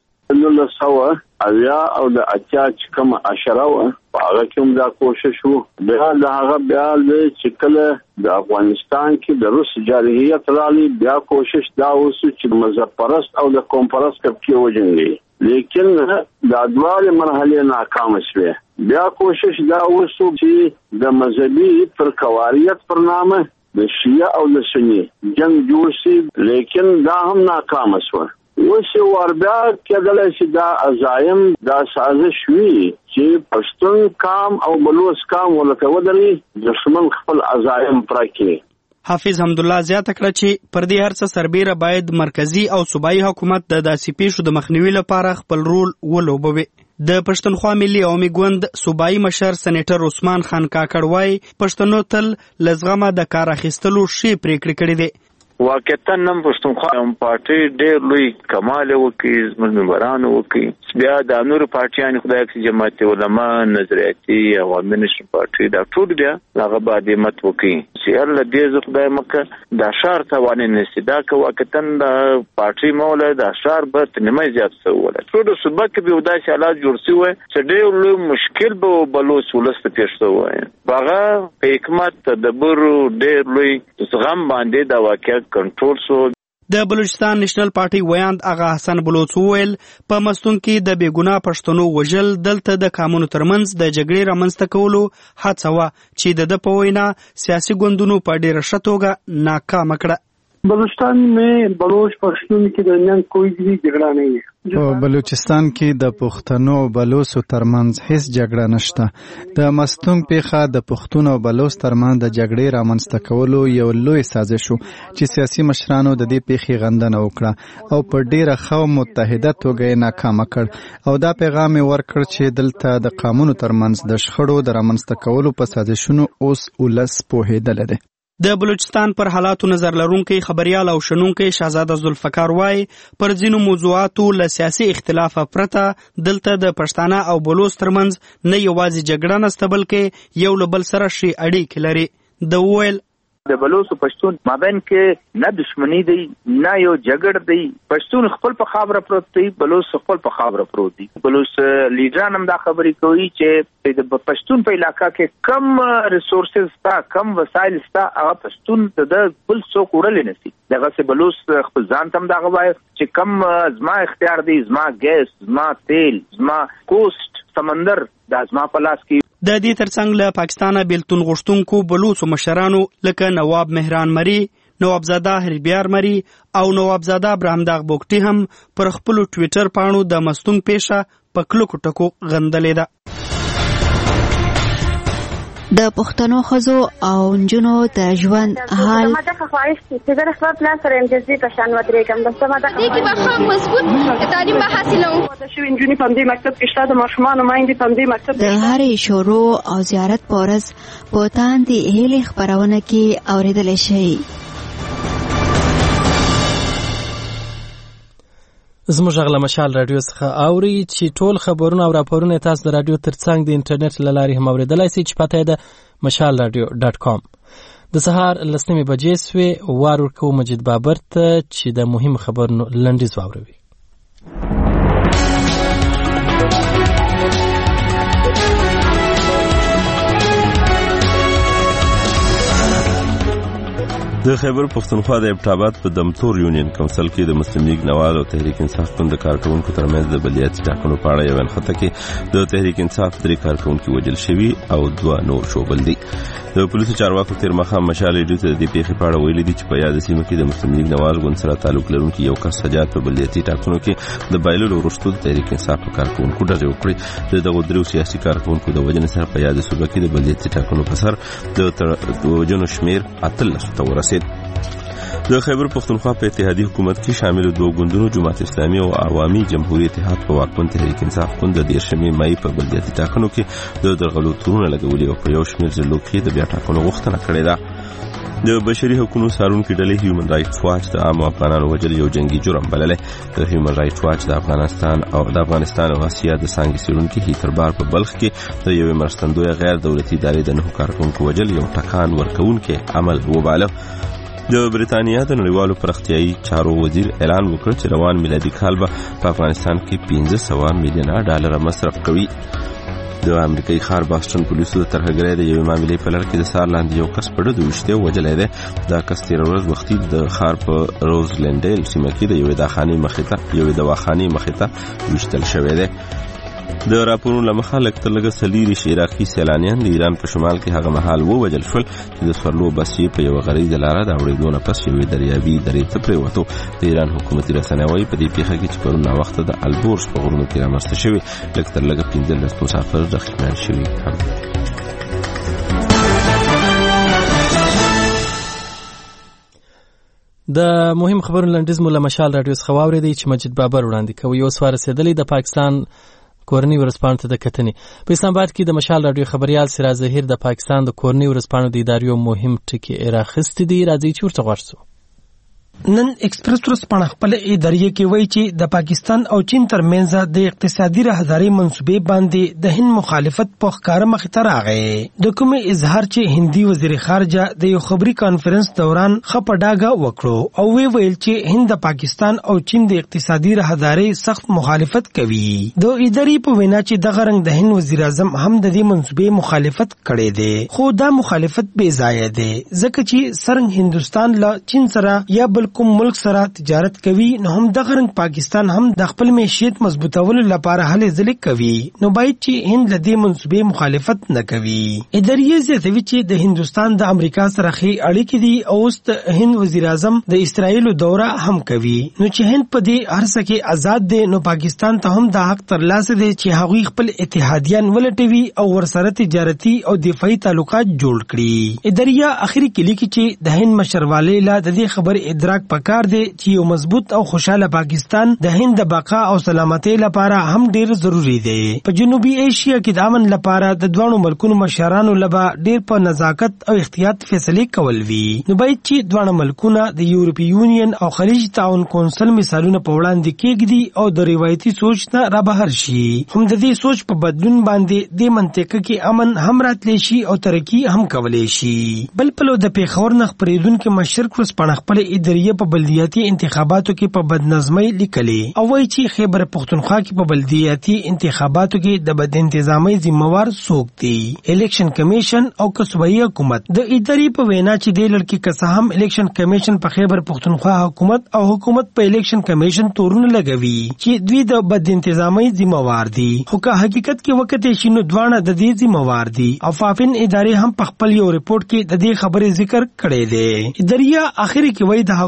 1900 او د اتیا چې کومه عشره وه په هغه کې هم دا کوشش و. بیا د هغه بیا چې کله د افغانستان کې د روس جارحیت راغلی بیا کوشش دا وسو چې مذهب پرست او د قوم پرست طبقې وجنګي، لیکن دا دواړه مرحلې ناکام شوې. بیا کوشش دا وسو چې د مذهبي فرقواریت پر نامه د شیعه او د سنی جنگ جوړ شي، لیکن دا هم ناکام شو. وسی وربیا کېدلی چې دا عزایم دا سازش وي چې پښتون قام او بلوچ قام ولته ودري دشمن خپل عزایم پوره کړي. حافظ حمدالله زیاته کړه چې پر دې هر څه سربیره باید مرکزی او صوبایي حکومت د داسې پیښو د مخنیوي لپاره خپل رول ولوبوي. د پښتونخوا ملي عوامي ګوند صوبایي مشر سېنیټر عثمان خان کاکړ وایي پښتنو تل له زغمه د کار اخیستلو ښې پریکړې کړې دي. واقعا نن پښتونخوا پارټي ډېر لوی کمال وکړي، زموږ ممبران وکړي. بیا د نورو پارټیانو خدای کې جماعت علما، نظریاتي، عوامي نشن پارټي دا ټول بیا هغه باندې مت وکړي چې الله دې زه خدای مکه دا شار توانې نشي دا که واقعا د پارټي مولا دا شار به تنمه زیات سوول ټول صوبه کې به داسې حالات جوړ شي چې ډېر لوی مشکل به بلوچ ولست پیښ شوی. هغه په حکمت تدبر ډېر لوی زغم باندې دا واقعا کنټرول شو. د بلوچستان نېشنل پارټي ویاند اغا حسن بلوچ وویل په مستون کې د بېګناه پښتنو وژل دلته د قومونو ترمنځ د جګړې رامنځته کولو هڅه وه چې د ده په وینا سیاسي ګوندونو په ډېره ښه توګه ناکامه کړه. بلوچستان में बलोच पश्तून के दरमियान कोई भी झगड़ा नहीं है. بلوچستان کې د پښتنو او بلوچو ترمنځ هیڅ جګړه نشته. د مستونګ پیښه د پښتون او بلوچ ترمنځ د جګړې رامنځته کولو یو لوی سازش و چې سیاسي مشرانو د دې پیښې غندنه وکړه او په ډیره ښه متحده توګه یې ناکامه کړ او دا پیغام یې ورکړ چې دلته د قومونو ترمنځ د شخړو د رامنځته کولو په سازشونو اوس ولس پوهېدلی دی. د بلوچستان پر حالاتو نظر لرونکي خبريال او شنونکي شهزاده ذوالفقار وای پر ځینو موضوعاتو له سیاسي اختلاف پرته دلته د پښتانه او بلوچ ترمنځ نه یوازې جګړه نشته بلکې یو له بل سره ښې اړیکې لري. د ویل د بلوچ او پښتون مابین کې نه دښمنی دی نه یو جګړه دی. پښتون خپل په خبره پروت دی، بلوچ خپل په خبره پروت دی. بلوچ لیډران هم دا خبرې کوي چې د پښتون په علاقہ کې کم ریسورسز تا کم وسایل ستا هغه پښتون د بل څوک وړلې نشي. دغه څه بلوچ خپل ځان تم دا غواړي چې کم زما اختیار دی، زما ګیس، زما تیل، زما کوست سمندر د زما په لاس کې. د دې ترڅنګ له پاکستانه بیلتون غوښتونکو بلوچو مشرانو لکه نواب مهران مري، نوابزاده هربیار مري او نوابزاده ابراهیم داغ بوکټي هم پر خپل ټویټر پاڼو د مستونګ پیښه په کلکو ټکو غندلې ده. د پښتنو ښځو او نجونو د ژوند حال ما ته خواهش چې د خپل پلان سره امتیازي په شان ودرېږم بس ما ته دې کې به ښه مضبوط تعلیم به حاصلوم د شوي نجونې په دې مکتب کې شته د ماشومانو میندې په دې مکتب د هرې شروع او زیارت په ورځ په تاندې هیلې خپرونه کې اورېدلی شئ. زموږ غږ له مشال راډیو څخه اوري چې ټول خبرونه او راپورونه تاسو د راډیو ترڅنګ د انټرنیټ له لارې هم اورېدلی شئ چې پته یې ده mashalradio.com. د سهار 9 بجې سوې وار ورکوو مجید بابر ته چې د مهم خبرونو لنډیز واوروي. د خیبر پښتونخوا د ابټاباد په دمتور یونین کونسل کې د مسلم لیگ نواز او تحریک انصاف ګوند د کارکونکو ترمنځ د بلیاتي ټاکنو په اړه یو انخته کې د تحریک انصاف 3 کارکونکو وژل شوي او 2 نور شوبل دي. د پولیسو چارواکو تیر مخام مشال ریډیو ته د پیښې په اړه ویلي دي چې په یاد سیمه کې د مسلم لیگ نواز ګوند سره تعلق لرونکي یو کس سجاد په بلیاتي ټاکنو کې د بایللو وروسته د تحریک انصاف په کارکونکو ډزې وکړې. دغه درو سیاسي کارکونکو د وژنې سره په یاد صوبه کې د بلیاتي ټاکنو په سر د وژنو شمیر 13 ته ورسید. د خیبر پښتونخوا په اتحادیه حکومت کې شامل 2 ګوندونو جماعت اسلامي او عوامي جمهوریت اتحاد په واکمن تحریک انصاف ګوند د 13 مې په بلدیاتي ټاکنو کې د درغلو تورونه لګولي او په یو شمېر ځلو کې د بیا ټاکنو غوښتنه کړې ده. د بشري حقوقو څارونکو ډلې هیومن رائټس واچ د عام افغانانو وژل یو جنگي جرم بللی. د هیومن رائټس واچ د افغانستان او آسیا د څانګې څېړونکي هیتربار په بلخ کې د یوې مرستندویه غیر دولتي ادارې د 9 کارکونکو وژل یو ټکان ورکوونکی عمل وباله. د بریتانیا د نړیوالو پراختیایي چارو وزیر اعلان وکړ چې روان میلادي کال به په افغانستان کې 500 میلیونه ډالر مصرف کوي. د امریکایي ښار باستون پولیسو د ترهګرۍ د یوې معاملې په لړ کې د سار لاندې یو کس په ډزو ویشتی وژلی دی. دا کس تېره ورځ وختي د ښار په روزلینډیل سیمه کې د یوې دواخانې مخې ته ویشتل شوی دی. د راپورونو له مخه لږ تر لږه 40 عراقي سیلانیان د ایران په شمال کې هغه مهال ووژل شول چې د سورلو بس یې په یوه غریزه لاره د اورېدو نه پس یوې دریابي درې ته پرېوتو. د ایران حکومتي رسنۍ وایي په دې پیښه کې چې پرون ناوخته د البورز په غرونو کې رامنځته شوي لږ تر لږه 15 مسافر زخمیان شوي هم. د مهم خبرونو لنډیز مو له مشال راډیو څخه واورېدی چې مجید بابر وړاندې کوي. اوس ورسېدلی د پاکستان کورنۍ ورځپاڼو ته د کتنې. په اسلام آباد کې د مشال راډیو خبریال سراج ظهیر د پاکستان د کورنۍ ورځپاڼو د ادارې مهم ټکي راخستې دي. راځي چې ورته غوږ شو. نن ایکسپریس ورځپاڼه خپل ادارې کې وایي چې د پاکستان او چین ترمنځ د اقتصادي راهدارۍ منصوبې باندې د هند مخالفت په ښکاره مخې ته راغی. د کومې اظهار چې هندي وزیر خارجه د یو خبري کانفرنس دوران ښه په ډاګه وکړو او ویل چې هند د پاکستان او چین د اقتصادي راهدارۍ سخت مخالفت کوي. د ادارې په وینا چې دغه رنګ د هند وزیر اعظم هم د دې منصوبې مخالفت کړی دی، خو دا مخالفت بې ځایه دی ځکه چې څرنګه هندوستان له چین سره یا بل کوم ملک سره تجارت کوي نو هم دغه رنګ پاکستان هم د خپل معیشت مضبوطولو لپاره هلې ځلې کوي، نو باید چې هند له دې منصوبې مخالفت نه کوي. ادارې زیاتوي چې د هندوستان د امریکا سره ښې اړیکې دي او اوس د هند وزیر اعظم د اسرائیلو دوره هم کوي، نو چې هند په دې هر څه کې آزاد دی نو پاکستان ته هم د حق ترلاسه دی چې هغوی خپل اتحادیان ولټوي او ورسره تجارتي او دفاعي تعلقات جوړ کړي. ادارې اخري کې لیکي چې د هند مشرواله له دې خبر ادراک پکار دی چې یو مضبوط او خوشاله پاکستان د هند د بقا او سلامتۍ لپاره هم ډیر ضروری دی. په جنوبي ایشیا کې د امن لپاره د دوه ملکونو مشرانو لبا ډیر په نزاکت او احتیاط فیصله کول وی، نو باید چې دوه ملکونه د یورپی یونین او خلیج تعاون کونسل مثالونه په وړاندې کېږدي او د روایتي سوچ نه را بهر شي. هم د دې سوچ په بدلون باندې د منطقه کې امن هم راتلی شي او ترقی هم کولای شي. بل پلو د پیښور نه خپرېدونکو مشرق ورځپاڼه خپل ادارې په بلدیاتي انتخاباتو کې په بدنظمۍ لیکلي او وایي چې خیبر پښتونخوا کې په بلدیاتي انتخاباتو کې د بد انتظامۍ ذمہوار څوک دي؟ الیکشن کمیشن او صوبایي حکومت. د ادارې په وینا چې د لړکی که هم الیکشن کمیشن په خیبر پښتونخوا حکومت او حکومت په الیکشن کمیشن تورونه لګوي چې دوی د بد انتظامۍ ذمہوار دي، خو که حقیقت کې وخت شي نو دوانه د دې ذمہوار دي او فافین ادارې هم په خپل یو ریپورت کې د دې خبرې ذکر کړی دی. ادارې اخر کې وایي د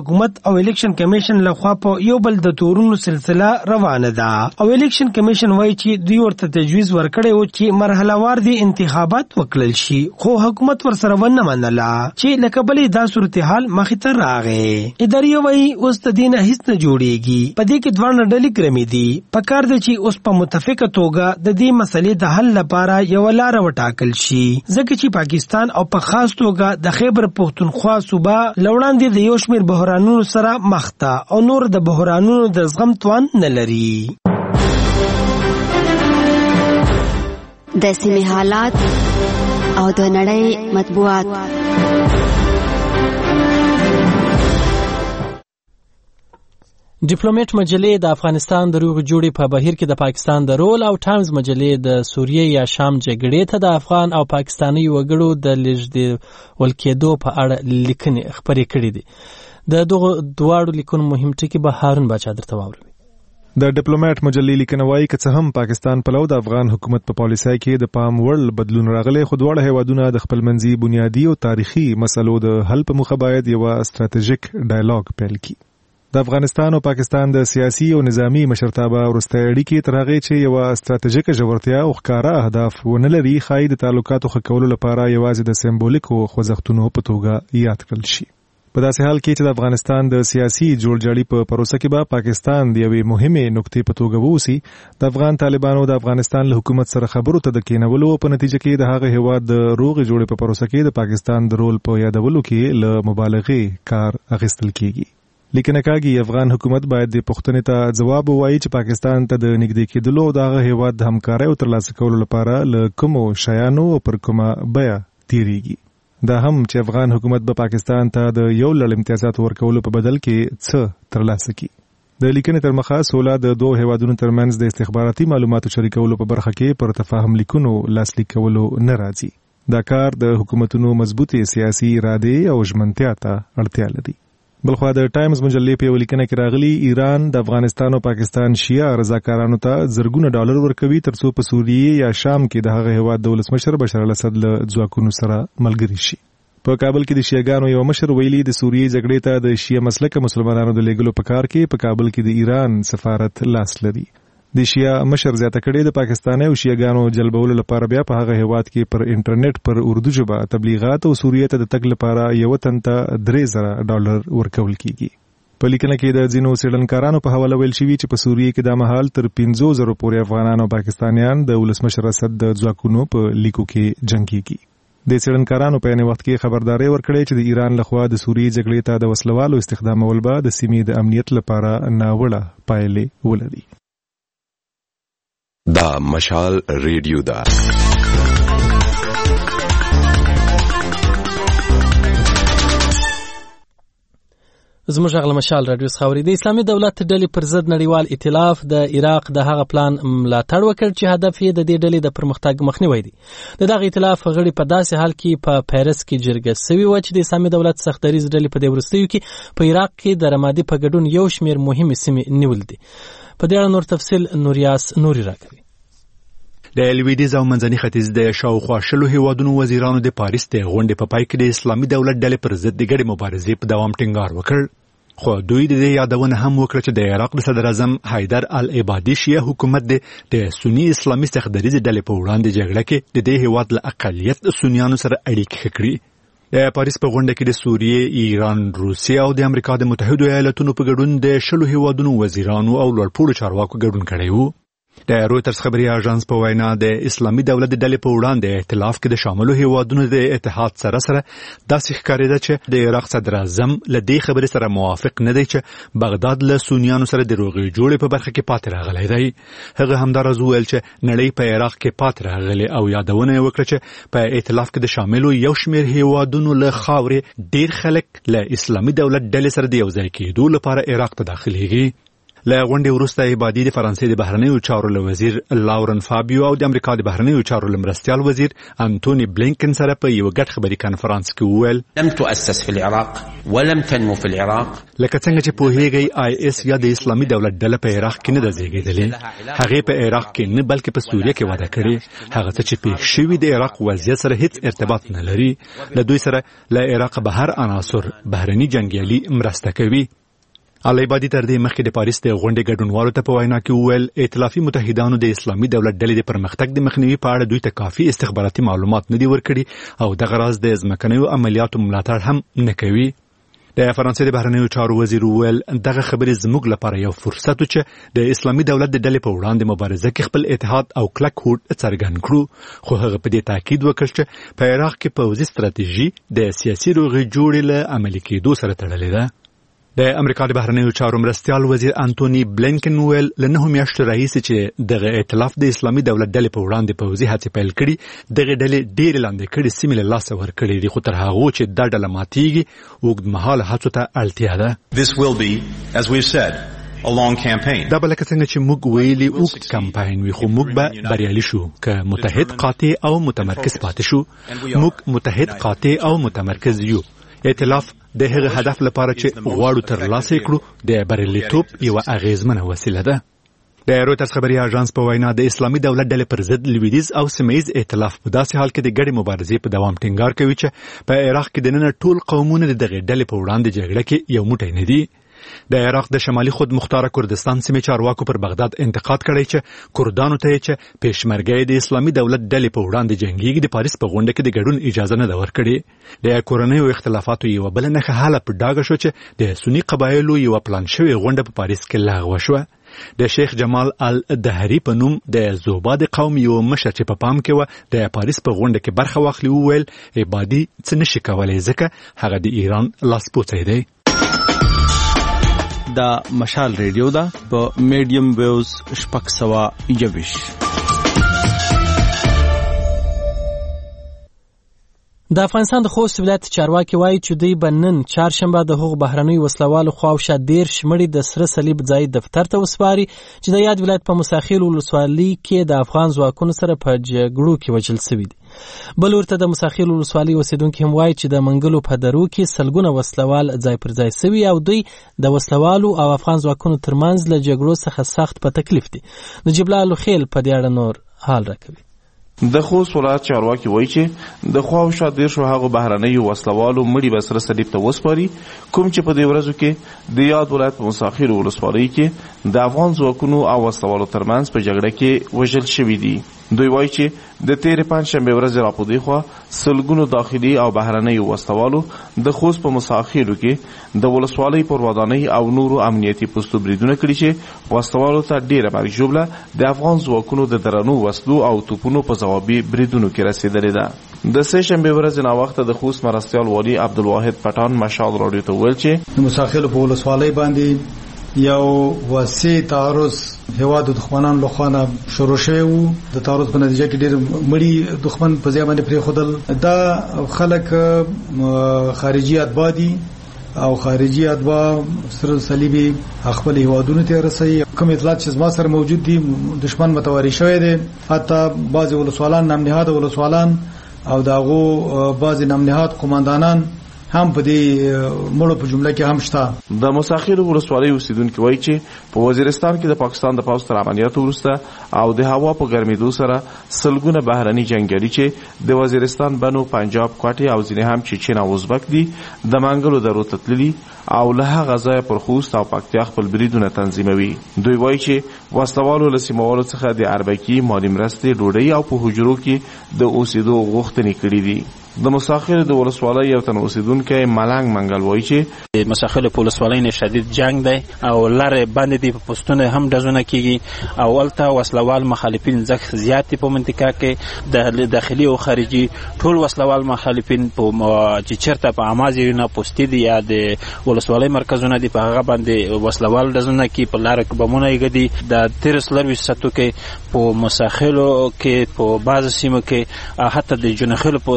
حکومت او الیکشن کمیشن لخوا په یو بل د تورونو سلسله روانه ده او الیکشن کمیشن وایي چې دوی ورته تجویز ورکړی و چې مرحله وار دي انتخابات وکړل شي خو حکومت ورسره ونه منله چې لکه بلې دا صورتحال مخې ته راغی ادارې وایي اوس د دې نه هیڅ نه جوړیږي په دې کې دواړه ډلې ګرمې دي پکار دی چې اوس په متفقه توګه د دې مسلې د حل لپاره یو لار وټاکل شي ځکه چې پاکستان او په خاص توګه د خیبر پختونخوا صوبه لوړاندې د یو شمېر بحرانونو سره مخ ده او نور د بحرانونو د زغم توان نه لري د سیمې حالات او د نړۍ مطبوعات ډیپلوماټ مجلې د افغانستان د روغ جوړې په بهیر کې د پاکستان د رول او ټایمز مجلې د سوریې یا شام جګړې ته د افغان او پاکستاني وګړو د لږدول کېدو په اړه لیکنې خپرې کړې دي د دغه دواړو لیکنو مهم ټکي به هارون باچا درته واوروي د ډیپلوماټ مجلې لیکنه وایي که څه هم پاکستان په لو د افغان حکومت په پالیسۍ کې د پام وړ بدلون راغلی خو دواړه هیوادونه د خپلمنځي بنیادي او تاریخي مسلو د حل په موخه باید یوه ستراتیژیک ډایلاګ پیل کړي د افغانستان او پاکستان د سیاسي او نظامی مشرتابه وروستۍ اړیکې تر هغې چې یوه ستراتیژیکه ژورتیا او ښکاره اهداف ونه لري ښایي د تعلقاتو ښه کولو لپاره یوازې د سمبولیکو خوځښتونو په توګه یاد کړل شي په داسې حال کې چې د افغانستان د سیاسي جوړجاړي په پروسه کې به پاکستان د یوې مهمې نقطې په توګه ووسي د افغان طالبانو د افغانستان له حکومت سره خبرو ته د کېنولو په نتیجه کې د هغه هیواد د روغې جوړې په پروسه کې د پاکستان د رول په یادولو کې له مبالغې کار اخیستل کېږي لیکنه کاږي افغان حکومت باید د پوښتنې ته ځواب ووایي چې پاکستان ته د نږدې کېدلو او د هغه هیواد د همکارۍ او ترلاسه کولو لپاره له کومو شیانو او پر کومه بیه تیریږي دا هم چې افغان حکومت به پاکستان ته د یو لړ امتیازاتو ورکولو په بدل کې څه ترلاسه کړي د لیکنې تر مخه سوله د دوه هیوادونو ترمنځ د استخباراتي معلوماتو شریکولو په برخه کې پر تفاهم لیکونو لاسلیک کولو نه راځي دا کار د حکومتونو مضبوطې سیاسي ارادې او ژمنتیا ته اړتیا لري بلخوا د ټایمز مجلې په یو لیکنه کې راغلی ایران د افغانستان او پاکستان شیعه رضاکارانو ته زرګونه ډالر ورکوي ترڅو په سوریې یا شام کې د هغه هیواد د ولسمشر بشار الاسد له ځواکونو سره ملګري شي په کابل کې د شیعاګانو یو مشر ویلي د سوریې جګړې ته د شیعه مسلکه مسلمانانو د لیږلو په کار کې په کابل کې د ایران سفارت لاس لري د شیعه مشر زیاته کړي د پاکستاني او شیعاګانو جلبولو لپاره بیا په هغه هیواد کې پر انټرنیټ پر اردو ژبه تبلیغات او سوریې ته د تګ لپاره یو تن ته $3,000 ورکول کیږي په لیکنه کې د ځینو څېړنکارانو په حواله ویل شوي چې په سوریې کې د مهال تر 5,000 پورې افغانان او پاکستانیان د ولسمشر اسد د ځواکونو په لیکو کې جنګيږي د څېړنکارانو په یوه وخت کې خبرداري ورکړې چې د ایران لخوا د سوریې جګړې ته د وسلوالو استخدامول به د سیمې د امنیت لپاره ناوړه پایلې ولري دا مشال ریډیو دا زموږ غل مشال رادیو خاوري د اسلامي دولت ډلې پر ضد نړیوال ائتلاف د عراق د هغه پلان ملاتړ وکړ چې هدف یې د دې ډلې د پرمختګ مخنیوي دی د دغه ائتلاف غړي په داسې حال کې په پیرس کې جرګه سوي و چې د اسلامي دولت سختدریز ډلې په دې ورستیو کې په عراق کې د رمادي په ګډون یو شمیر مهمه سیمې نیول دي په دې اړه نور تفصیل نوریاس نوري راکوي د لویدیځ او منځني ختیځ د شاوخوا شلو هیوادونو وزیرانو د پاریس د غونډې په پای کې د اسلامي دولت ډلې پر ضد د ګډې مبارزې په دوام ټینګار وکړ خو دوی د یادونه هم وکړه چې د عراق د صدر اعظم حیدر العبادي شیعه حکومت د سنی اسلامي سختدریز ډلې په وړاندې جګړه کې د دې هیواد له اقلیت سنیانو سره اړیکې ښه کړې د پاریس په غونډه کې د سوریې، ایران، روسیې او د امریکا د متحدو ایالاتونو په ګډون د شلو هیوادونو وزیرانو او لوړپوړو چارواکو ګډون کړی و د رویټرز خبري اژانس په وینا د اسلامي دولت د ډلې په وړاندې ائتلاف کې د شاملو هیوادونو د اتحاد سره داسې ښکارېده چې د عراق صدر اعظم له دې خبرې سره موافق نه دی چې بغداد له سنیانو سره د روغې جوړې په برخه کې پاتې راغلی دی هغه همداراز وویل چې نړۍ په عراق کې پاتې راغلی او یادونه یې وکړه چې په ائتلاف کې د شاملو یو شمېر هیوادونو له خاورې ډېر خلک له اسلامي دولت ډلې سره د یو ځای کېدو لپاره عراق ته داخليږي له غونډې وروسته عبادي د فرانسې د بهرنیو چارو له وزیر لاورن فابیو او د امریکا د بهرنیو چارو له مرستیال وزیر انټونی بلینکن سره په یو ګډ خبري کانفرنس کې وویل لم تؤسس في العراق ولم تنمو في العراق لکه څنګه چې پوهیږئ آی اس یا د اسلامي دولت ډله په عراق کې نه ده زیږېدلې هغې په عراق کې نه بلکې په سوریه کې وده کړې هغه څه چې پیښ شوي د عراق وضعیت سره هیڅ ارتباط نه لري له دوی سره له عراق بهر عناصر بهرني جنګیالي مرسته کوي الایبادي تر دې مخکې د پاریس د غونډې ګډونوالو ته په وینا کې وویل ائتلافي متحدانو د اسلامي دولت ډلې د پرمختګ د مخنیوي په اړه دوی ته کافي استخباراتي معلومات نه دي ورکړي او دغه راز د ځمکنیو عملیاتو ملاتړ هم نه کوي د فرانسې د بهرنیو چارو وزیر وویل دغه خبرې زموږ لپاره یو فرصت و چې د اسلامي دولت د ډلې په وړاندې مبارزه کې خپل اتحاد او کلک هوډ څرګند کړو خو هغه په دې تاکید وکړ چې په عراق کې پوځي ستراتیژي د سیاسي روغې جوړې له عملي کېدو سره تړلې ده د امریکا د بهرنیو چارو مرستیال وزیر انټونی بلینکن ویل له 9 میاشتو راهیسې چې دغه ائتلاف د اسلامي دولت ډلې په وړاندې پوځي هڅې پیل کړي دغه ډلې ډېرې لاندې کړي سیمې له لاسه ورکړي دي خو تر هغو چې دا ډله ماتیږي اوږدمهاله هڅو ته اړتیا ده This will be, as we've said, a long campaign. دا به لکه څنګه چې موږ ویلي اوږد کمپاین وي خو موږ به بریالي شو که متحد قاطع او متمرکز پاتې شو موږ متحد قاطع او متمرکز یو ائتلاف د هغه هدف لپاره چې غواړو ترلاسه کړو د بریالیتوب یوه اغیزمنه وسیله ده د رویټرز خبري اژانس په وینا د اسلامي دولت ډلې پر ضد لویدیځ او سیمهییز ائتلاف په داسې حال کې د ګډې مبارزې په دوام ټینګار کوي چې په عراق کې دننه ټول قومونه د دغې ډلې په وړاندې جګړه کې یو موټی نه دي د عراق د شمالي خود مختاره کردستان سیمې چارواکو پر بغداد انتقاد کړی چې کردانو ته یې چې پېشمرګۍ د اسلامي دولت ډلې په وړاندې جنګیږي د پاریس په غونډه کې د ګډون اجازه نه ده ورکړې د کورنیو اختلافاتو یوه بله نښه حاله په ډاګه شو چې د سني قبایلو یوه پلان شوې غونډه په پاریس کې لغوه شوه د شیخ جمال الدهري په نوم د زوباد قوم یو مشر چې په پام کې و د پاریس په غونډه کې برخه واخلي وویل عبادي څه نشي کولی ځکه هغه د ایران لاسپوڅی دی دا مشال ریډیو ده په میډیم ویوز 621 د افغانستان د خوست ولایت چارواکي وایي چې دوی به نن چهارشنبه د هغو بهرنیو وسلوالو خواوشا 10 مړي د سره صلیب ځای دفتر ته وسپاري چې د یاد ولایت په مساخیل ولسوالۍ کې د افغان ځواکونو سره په جګړو کې وژل شوي دي بل ورته د مساخیل ولسوالۍ اوسیدونکي هم وایي چې د منګلو په درو کې سلګونه وسلوال ځای پر ځای شوي او دوی د وسلوالو او افغان ځواکونو ترمنځ له جګړو څخه سخت په تکلیف دي نجیب الله خیل په دې اړه نور حال راکوي د خوست ولایت چارواکي وایي چې د خواوشا 10 هغو بهرنیو وسلوالو مړي به سره صلیب ته وسپاري کوم چې په دې ورځو کې د یاد ولایت په مساخیل ولسوالۍ کې د افغان ځواکونو او وسلوالو ترمنځ په جګړه کې وژل شوي دي دوی وایي چې د تیرې پنجشنبې ورځې راپودې خوا سلګونو داخلي او بهرنیو وسلوالو د خوست په مساخیلو کې د ولسوالۍ پر ودانۍ او نورو امنیتي پوستو بریدونه کړي چې وسلوالو ته ډېره مرګ ژوبله د افغان ځواکونو د درنو وسلو او توپونو په ځوابي بریدونو کې رسېدلې ده د سه شنبې ورځې ناوخته د خوست مرستیال والي عبدالواحد پټان مشال راډیو ته ویل چې د مساخیلو په ولسوالۍ باندې یو وسیع تعرض هیواد دښمنان لخوا شروع شوی وو د تعرض په نتیجه کې ډېر مړي دښمن په ځای باندې پرېښودل دا خلک خارجي اتباع دي او خارجي اتباع سره صلیبي خپل هیوادونو ته رسي کوم اطلاعات چې زما سره موجود دي دښمن متواري شوی دی حتی بعض ولسوالان نام نهاد ولسوالان او داغو بعض نام نهاد قوماندانان هم په دې مړو په جمله کې هم شته د مساخیل ولسوالۍ اوسیدونکي وایي چې په وزیرستان کې د پاکستان د پوځ تر عملیاتو وروسته او د هوا په ګرمېدو سره سلګونه بهرني جنګیالي چې د وزیرستان بنو پنجاب کوټې او ځینې هم چچن او ازبک دي د منګلو درو ته تللي او له هغه ځایه پر خوست او پکتیا خپل بریدونه تنظیموي دوی وایي چې وسلوالو له سیمهوالو څخه د اربکي مالي مرستې ډوډۍ او په حجرو کې د اوسېدو غوښتنې کړي دي د مساخیل د ولسوالۍ یو تن اوسیدونکی ملنګ منګل وایي چې مساخیل په ولسوالۍ نه شدید جنگ دی او لارې باندې دي په پوسټونه هم ډزونه کیږي او ولته وسلوال مخالفین زیات په منطقه کې د داخلي او خارجي ټول وسلوال مخالفین په چې چیرته په امازي نه پوسټي دي یا د ولسوالۍ مرکزونه دي په هغه باندې وسلوال ډزونه کوي په لار کې بمونه یې دي د 13 ساتو کې په مساخیلو کې په بعض سیمو کې حتی د جنخیلو په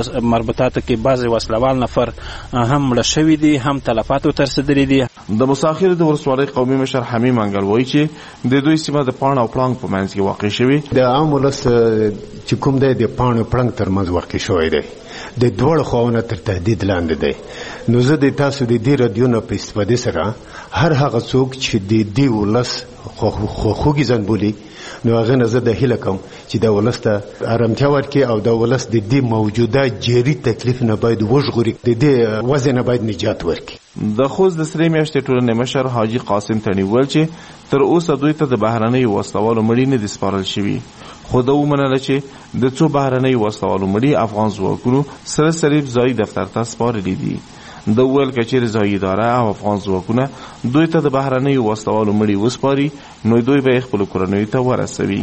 ارتباطاتو کې بعضې وسلوال نفر هم مړه شوي دي، هم تلفات ورسېدلي دي. د موسی خیل د ولسوالۍ قومي مشر حمیم انګل وایي چې د دوی سیمه د پاڼ او پړانګ په منځ کې واقع شوې. د عام ولس چې کوم دی د پاڼ او پړانګ ترمنځ واقع شوی دی، د دواړو خواونه تر تهدید لاندې دی. نو زه د تاسو د دې رادیو نه په استفادې سره هر هغه څوک چې د دې ولس خوږی ځان بولي، نو هغه نه زه د هیله کوم چې د ولس ته آرامتیا ورکړي او د ولس د دې موجوده جری تکلیف نه باید وژغوري، د دې وضع نه باید نجات ورکړي. د خوست د سرې میاشتې ټولنې مشر حاجي قاسم تڼي وویل چې تر اوسه دوی ته د بهرنیو وسلوالو مړي نه دي سپارل شوي، خو ده ومنله چې د څو بهرنیو وسلوالو مړي افغان ځواکونو سره صریف ځایي دفتر ته سپارلي دي. د ویل که چیرې ځایي اداره او افغان ځواکونه دوی ته د بهرنیو وسلوالو مړي وسپاري، نو دوی به یې خپلو کورنیو ته ورسوي.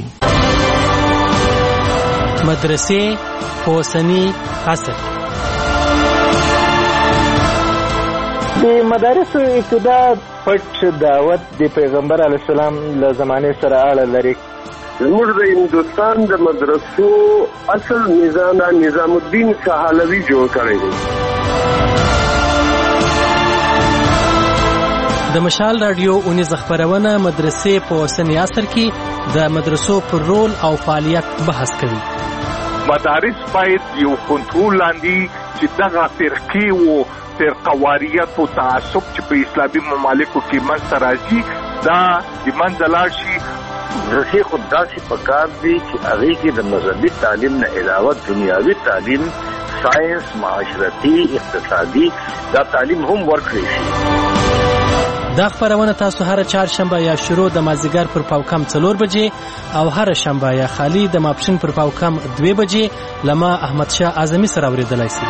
مدرسې په اوسني عصر د مدارسو ابتدا پټ دعوت د پیغمبر علیه السلام له زمانې سره اړه لري. زموږ د هندوستان د مدرسو اصل نظام الدین سهالوي جوړ کړی دی. د مشال رادیو اونیز خبرونه مدرسې په اوسني عصر کې د مدرسو پر رول او فعالیت بحث کوي. مدارس باید یو کنټرول لاندې چې دغه فرقې او فرقواریت او تعصب چې په اسلامي ممالکو کې منځته راځي دا د منځه لاړ شي. مدرسې خو داسې پکار دي چې هغې کې د مذهبي تعلیم نه علاوه دنیاوي تعلیم، ساینس، معاشرتي، اقتصادي دا تعلیم هم ورکړی شي. دا خبرونه تاسو هر چهارشنبه یا شروع د مازدیګر پر پاوکم 4 بجې او هر شنبه یا خالی د ماپښین پر پاوکم 2 بجې لما احمد شاه اعظمي سره اوریدلای شئ.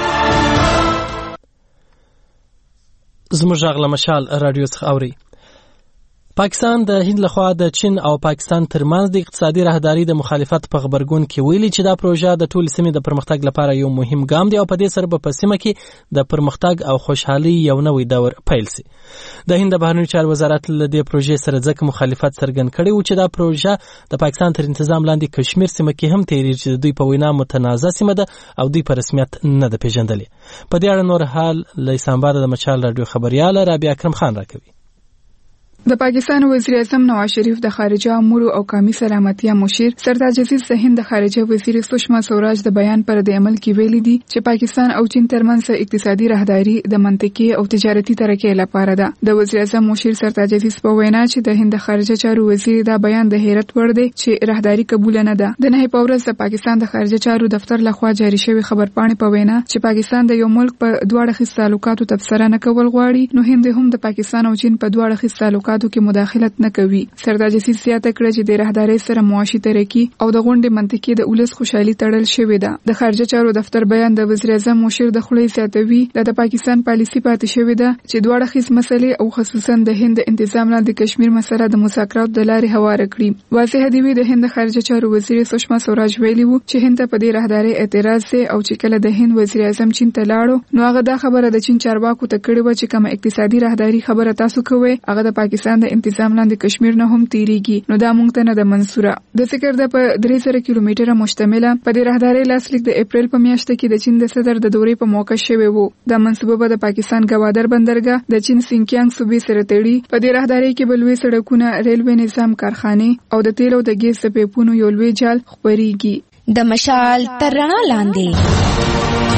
زموږ غږ له مشال رادیو څخه اوري. پاکستان د هند لخوا د چین او پاکستان ترمنځ د اقتصادي راهداري د مخالفت په خبرګون کې ویلي چې دا پروژه د ټول سیمې د پرمختګ لپاره یو مهم ګام دی او په دې سره په سیمه کې د پرمختګ او خوشحالي یو نوې دور پیل شي. د هند د بهرنیو چارو وزارت له دې پروژې سره ځکه مخالفت څرګند کړی و چې دا پروژه د پاکستان تر تنظیم لاندې کشمیر سیمه کې هم تیریږي چې دوی په وینا متنازع سیمه ده او دوی په رسمیت نه ده پیژندلې. په دې اړه نور حال له اسلام آباد د مشال رادیو خبريال رابعه اکرم خان راکوي. د پاکستان وزیر اعظم نواز شریف د خارجه امور او قومي سلامتیا مشیر سردار عزیز د هند د خارجه وزیر سشما سوراج د بیان پر د عمل کې ویلي دي چې پاکستان او چین ترمنځ اقتصادي راهداري د منطقي او تجارتي ترقۍ لپاره ده. د وزیر اعظم مشیر سردار عزیز په وینا چې د هند خارجه چارو وزیر دا بیان د حیرت وړ دی چې راهداري قبول نه ده. د نه په ورځ د پاکستان د خارجه چارو دفتر لخوا جاری شوی خبرپاڼې په وینا چې پاکستان د یو ملک په دوه اړخیز تعلقاتو تبصره نه کول غواړي، نو هند هم د پاکستان او چین په دوه اړخیز تعلقاتو کې مداخلت نه کوي. سردار عزیز زیاته کړه چې د راهدارۍ سره معاشي ترقی او د غونډې منطقې د ولس خوشحالي تړل شوې ده. د خارجه چارو دفتر بیان د وزیر اعظم مشیر د خلې زیاتوي د پاکستان پالیسي پاتې شوې ده چې دوه اړخیز مسلې او خصوصا د هند انتظام لاندې کشمیر مسله د مذاکرات د لارې هواره کړي. واضح دی د هند خارجه چارو وزیر سشما سوراج ویلي وو چې هند په دې راهدارۍ اعتراض دی او چې کله د هند وزیر اعظم چین ته لاړو نو هغه دا خبره د چین چارواکو ته کړې و چې کوم اقتصادي راهداري خبره تاسو کوئ هغه د پاکستان د انتظام لاندې کشمیر نه هم تیریږي، نو دا مونږ ته نه د منصوره د ذکر د په 300 کیلومتره مشتمله په دې راهدارۍ لاسلیک د اپریل په میاشت کې د چین د صدر د دورې په موقع شوی وو. دا منصوبه به د پاکستان ګوادر بندرګاه د چین سینکیانګ صوبې سره تړي. په دې راهدارۍ کې بلوي سړکونه، ریلوې نظام، کارخانه او د تیل او د ګیس د پیپونو یو لوی جال خبريږي. د مشال تر رڼا لاندې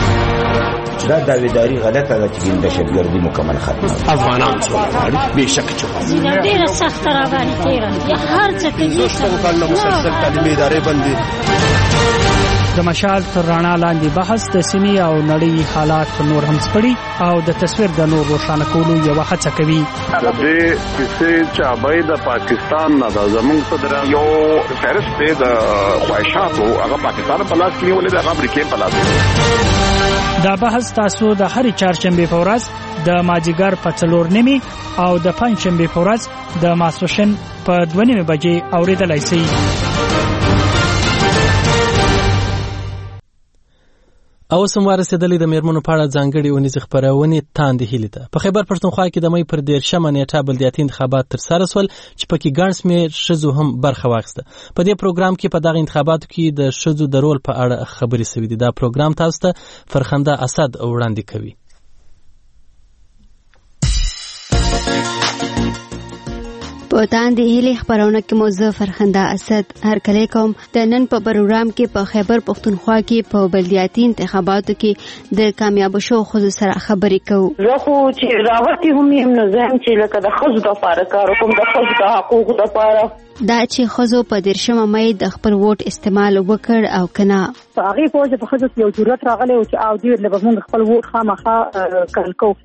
دا داویداری غلطه ده چې د دهشتګردي مکمل ختمه افغانان څو بهشکه چې ډیره سخت را باندې تیره یا هر څه کې څو کال مسلسل تعلیمي ادارې باندې د مشال تر رڼا لاندې بحث د سیمې او نړۍ حالات نور هم سپړي او د تصویر د نور روښانه کولو یو هڅه کوي. د دې کیسې چې د پاکستان نه د زمونږ صدر یو فهرست دی د خواهشاتو هغه پاکستان په لاس کې نیولې ده، هغه امریکا په لاس کې. دا بحث تاسو د هر چهارشنبه په ورځ د مازدیګر په 4:30 او د پنځشنبه په ورځ د ماسپښین په 2:30 بجې اوریدلای شئ. او سم ورسېدلې د میرمنو په اړه ځانګړي اونیزې خپرونې تاندې هیلې ته. په خیبر پښتونخوا کې د مې پر 13 نیټه بلدیاتي انتخابات ترسره شول چې پکې ګڼ شمېر ښځو هم برخه واخیسته. په دې پروګرام کې په دغه انتخاباتو کې د ښځو د رول په اړه خبرې شوې دي. دا پروګرام تاسو ته فرخنده اسد وړاندې کوي. په تاندې هیلې خبرونه کې موضوع فرخنده اسد هرکلی کوم. د نن په پروګرام کې په خیبر پښتونخوا کې په بلدیاتي انتخاباتو کې د کامیاب شو ښځو سره خبرې کوو. زه خو چې راوتي هم یم نو زه هم چې لکه د ښځو دپاره کار وکړم، د ښځو د حقوقو دپاره. دا چې ښځو په 13 مې د خپل ووټ استعمال وکړ او کنه په هغې په وجه په ښځو کې یو جرأت راغلی و چې او دوی له به موږ خپل ووټ خامخا کړل کوو.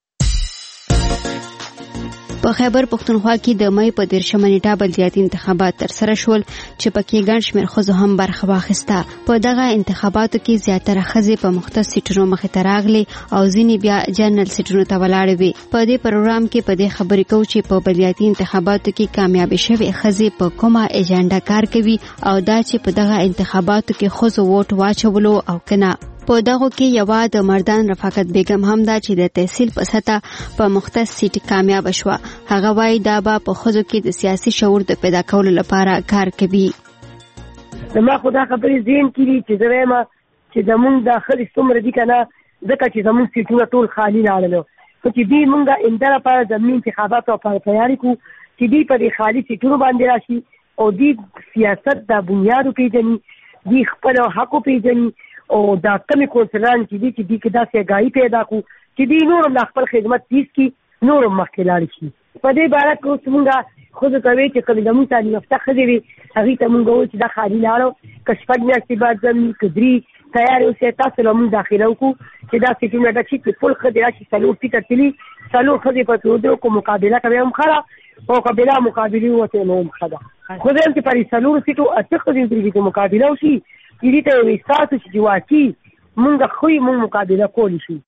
په خیبر پښتونخوا کې د مې په 13 نیټه بلدیاتي انتخابات ترسره شول چې پکې ګڼ شمېر ښځو هم برخه واخیسته. په دغه انتخاباتو کې زیاتره ښځې په مختص سیټونو مخې ته راغلي او ځینې بیا جنرال سیټونو ته ولاړې وي. په دې پروګرام کې په دې خبرې کوو چې په بلدیاتي انتخاباتو کې کامیابې شوې ښځې په کومه ایجنډا کار کوي او دا چې په دغه انتخاباتو کې ښځو ووټ واچولو او کنه. په دغه کې یوه د مردان رفاقت بیگم هم دا چې د تحصیل په سطح په مختص سیټ کامیاب شوه. هغه وایي دا به په ښځو کې د سیاسي شعور د پیدا کولو لپاره کار کوي. زما خو دا خبرې ذهن کې دي چې زه وایم چې زمونږ دا ښځې څومره دي که نه، ځکه چې زمونږ سیټونه ټول خالي لاړل. خو چې دوی مونږ انده لپاره زمیني انتخاباتو لپاره تیارې کړو چې دوی په دې خالي سیټونو باندې راشي او دوی سیاست د بنیادو پیژني، دوی خپل حقو پیژني او دا کمی کونسلان چې دي چې دوی کې داسې اګاهي پیدا کړو چې دوی نور هم د خپل خدمت تیز کړي، نور هم مخکې لاړ شي. په دې باره کې اوس مونږ ښځو ته وایو چې کومې زموږ تعلیم یافته ښځې وي هغوی ته مونږ وایو چې دا خالي لاړو که 6 میاشتې بعد ځم که 3 تیار اوسئ، تاسو له مونږ داخله وکړو چې دا سیټونه ډک شي چې ټول ښځې راشي. 4 سیټه تلي 4 ښځې په تودو کو مقابله کوي هم ښه ده او که بلا مقابلې ووتې نو هم ښه ده. خو زه یم چې پر 4 سیټو 8 ښځې ودرېږي چې مقابله وشي، دې ته یې ستاسو چې واقعي مونږ خوی مونږ مقابله کولی شو.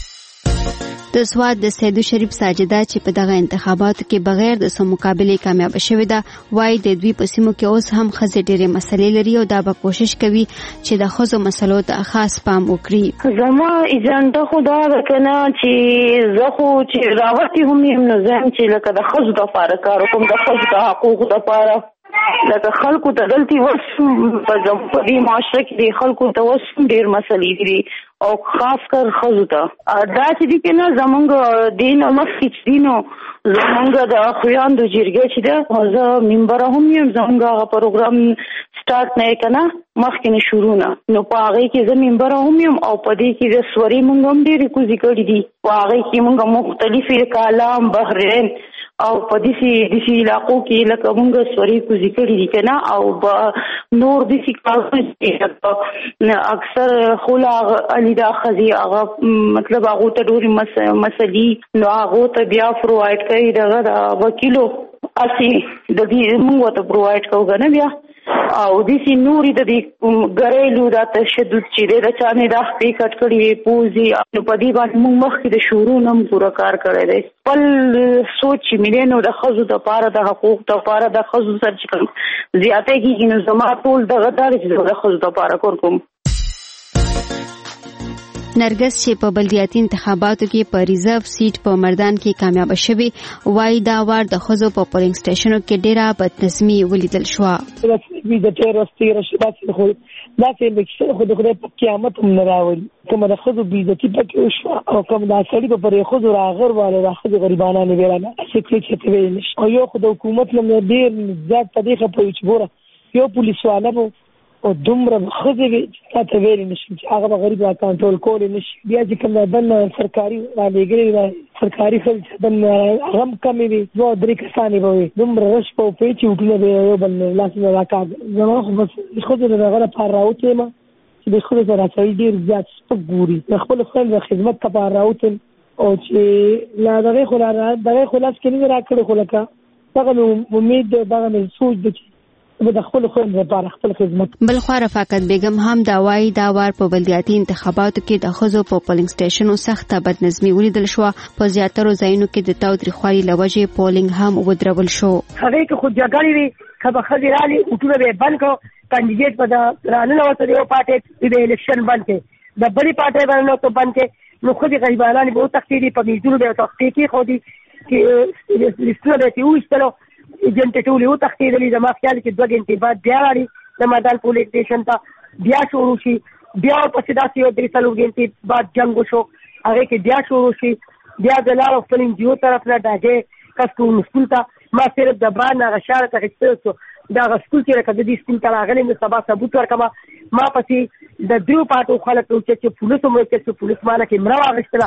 د سواد د سیدو شریف ساجده چې په دغه انتخاباتو کې بغیر د سم مقابلې کامیاب شوې ده، وایي د دوی په سیمو کې اوس هم ښځې ډېرې مسلې لري او دا به کوشش کوي چې د ښځو مسلو ته خاص پام وکړي. زما ایجنډا خو دا ده که نه چې زه خو چې راوتي هم یم نو زه هم چې لکه د ښځو دپاره کار وکړم، د ښځو د حقوقو دپاره. لکه خلکو ته دلته اوس په دې معاشره کې د خلکو ته اوس ډېر مسلې دي او خاص کر ښځو ته. دا چې دي که نه زمونږ دین مخکې چې دي نو زمونږ د خویاندو جرګې چې ده زه ممبره هم یم، زمونږ هغه پروګرام سټارټ نه یې که نه مخکې نه شروع نه نو په هغې کې زه ممبره هم یم او په دې کې د سورې مونږ هم ډېرې کوزې کړي دي. په هغې کې مونږ مختلفې کالام، بحرین او په داسې علاقو کې لکه مونږ سورې کوزې کړي دي که نه او نور داسې کارونه اکثر خلا علي دا ښځې هغه مطلب هغو ته ډېرې مسلې نو هغو ته بیا پرووایډ کوي دغه د وکیلو هسې د دې مونږ ورته پرووایډ کوو که نه بیا او داسې نورې د دې ګریلو دا تشدد چې دی د چا نه دا خپې کټ کړي وي پوزې نو په دې باندې مونږ مخکې د شورو نه هم پوره کار کړی دی. خپل سوچ چې ملي نو د ښځو دپاره د حقوق دپاره د ښځو سره چې کوم زیاتی کېږي نو زما ټول دغه دا دی چې زه د ښځو دپاره کار کوم. نرګس چې په بلدیاتي انتخاباتو کې په ریزرو سیټ په مردان کې کامیاب شوې، وایي دا وار د ښځو په پولینګ سټیشنو کې ډېره بدنظمي ولیدل شوه. د تیر واستې راشي خو داسې الیکشن خو د خدای په قیامت هم نه راولي. کومه د ښځو بېعزتي پکې وشوه او کوم دا سړي په پرې ښځو راغر واله دا ښځې غریبانان یې ویرانه هسې کړي چې ته ویلی نشي او یو خو د حکومت نه ډېر زیات په دې خبره چې ګوره یو پولیس والا به او دومره ښځې وي چې تا ته ویلی نشي چې هغه به غریب را کنټرول کولی نشي. بیا چې کوم دا بل سرکاري رالېږلي سرکاري ښځې بل هغه هم کمې وي 2-3 کسانې به وي دومره رش به وپوهي چې وټونه به یو بل لاسونه راکاږي. زما خو بس ښځو د هغه لپاره راوتې یم چې د ښځو سره سړي ډېر زیات سپک ګوري. د خپلو خویندو د خدمت لپاره راوتم او چې لا دغې خو لاس کې نه دي راکړی خو لکه دغه مې امید دی دغه مې سوچ دی چې د خپل خویندو لپاره خپل خدمت. بل خوا رفاقت بیگم هم دا وایي دا وار په بلدیاتي انتخاباتو کې د ښځو په پولینګ سټیشنو سخته بدنظمي ولیدل شوه. په زیاترو ځایونو کې د تاوتریخوالي له وجې پولینګ هم ودرول شو. هغې کې خو جګړې وي که به ښځې رالي اوټونه به یې بند کړو کاندیدیټ به د راننوته د یو پارټۍ د الیکشن بند کړي د بلې پارټۍ باندې نو ته بند کې نو ښځې غریبانانې به وتښتېدې په میزونو به یې تختې کېښودې چې لیستونه به یې ترې وویستلو ایجنټې ټولې وتښتېدلې زما خیال کې 2 غنټې بعد بیا راړي د میدان پولیس سټیشن ته بیا شروع شي بیا ورپسې داسې یو 3-4 غنټې بعد جنګ وشو هغې کې بیا شروع شي بیا د لاړو خپل NGO طرف نه ډاګې کسکو سکول ته ما صرف د بار نه هغه شاره ته اخیستلی شو د هغه سکول چې لکه د دې سکول ته راغلی یم د سبا ثبوت ورکړم ما پسې د 3 پاټو خلک راوچت چې پولیسو مړه کړ چې پولیس مانه کې مړه واخیستله.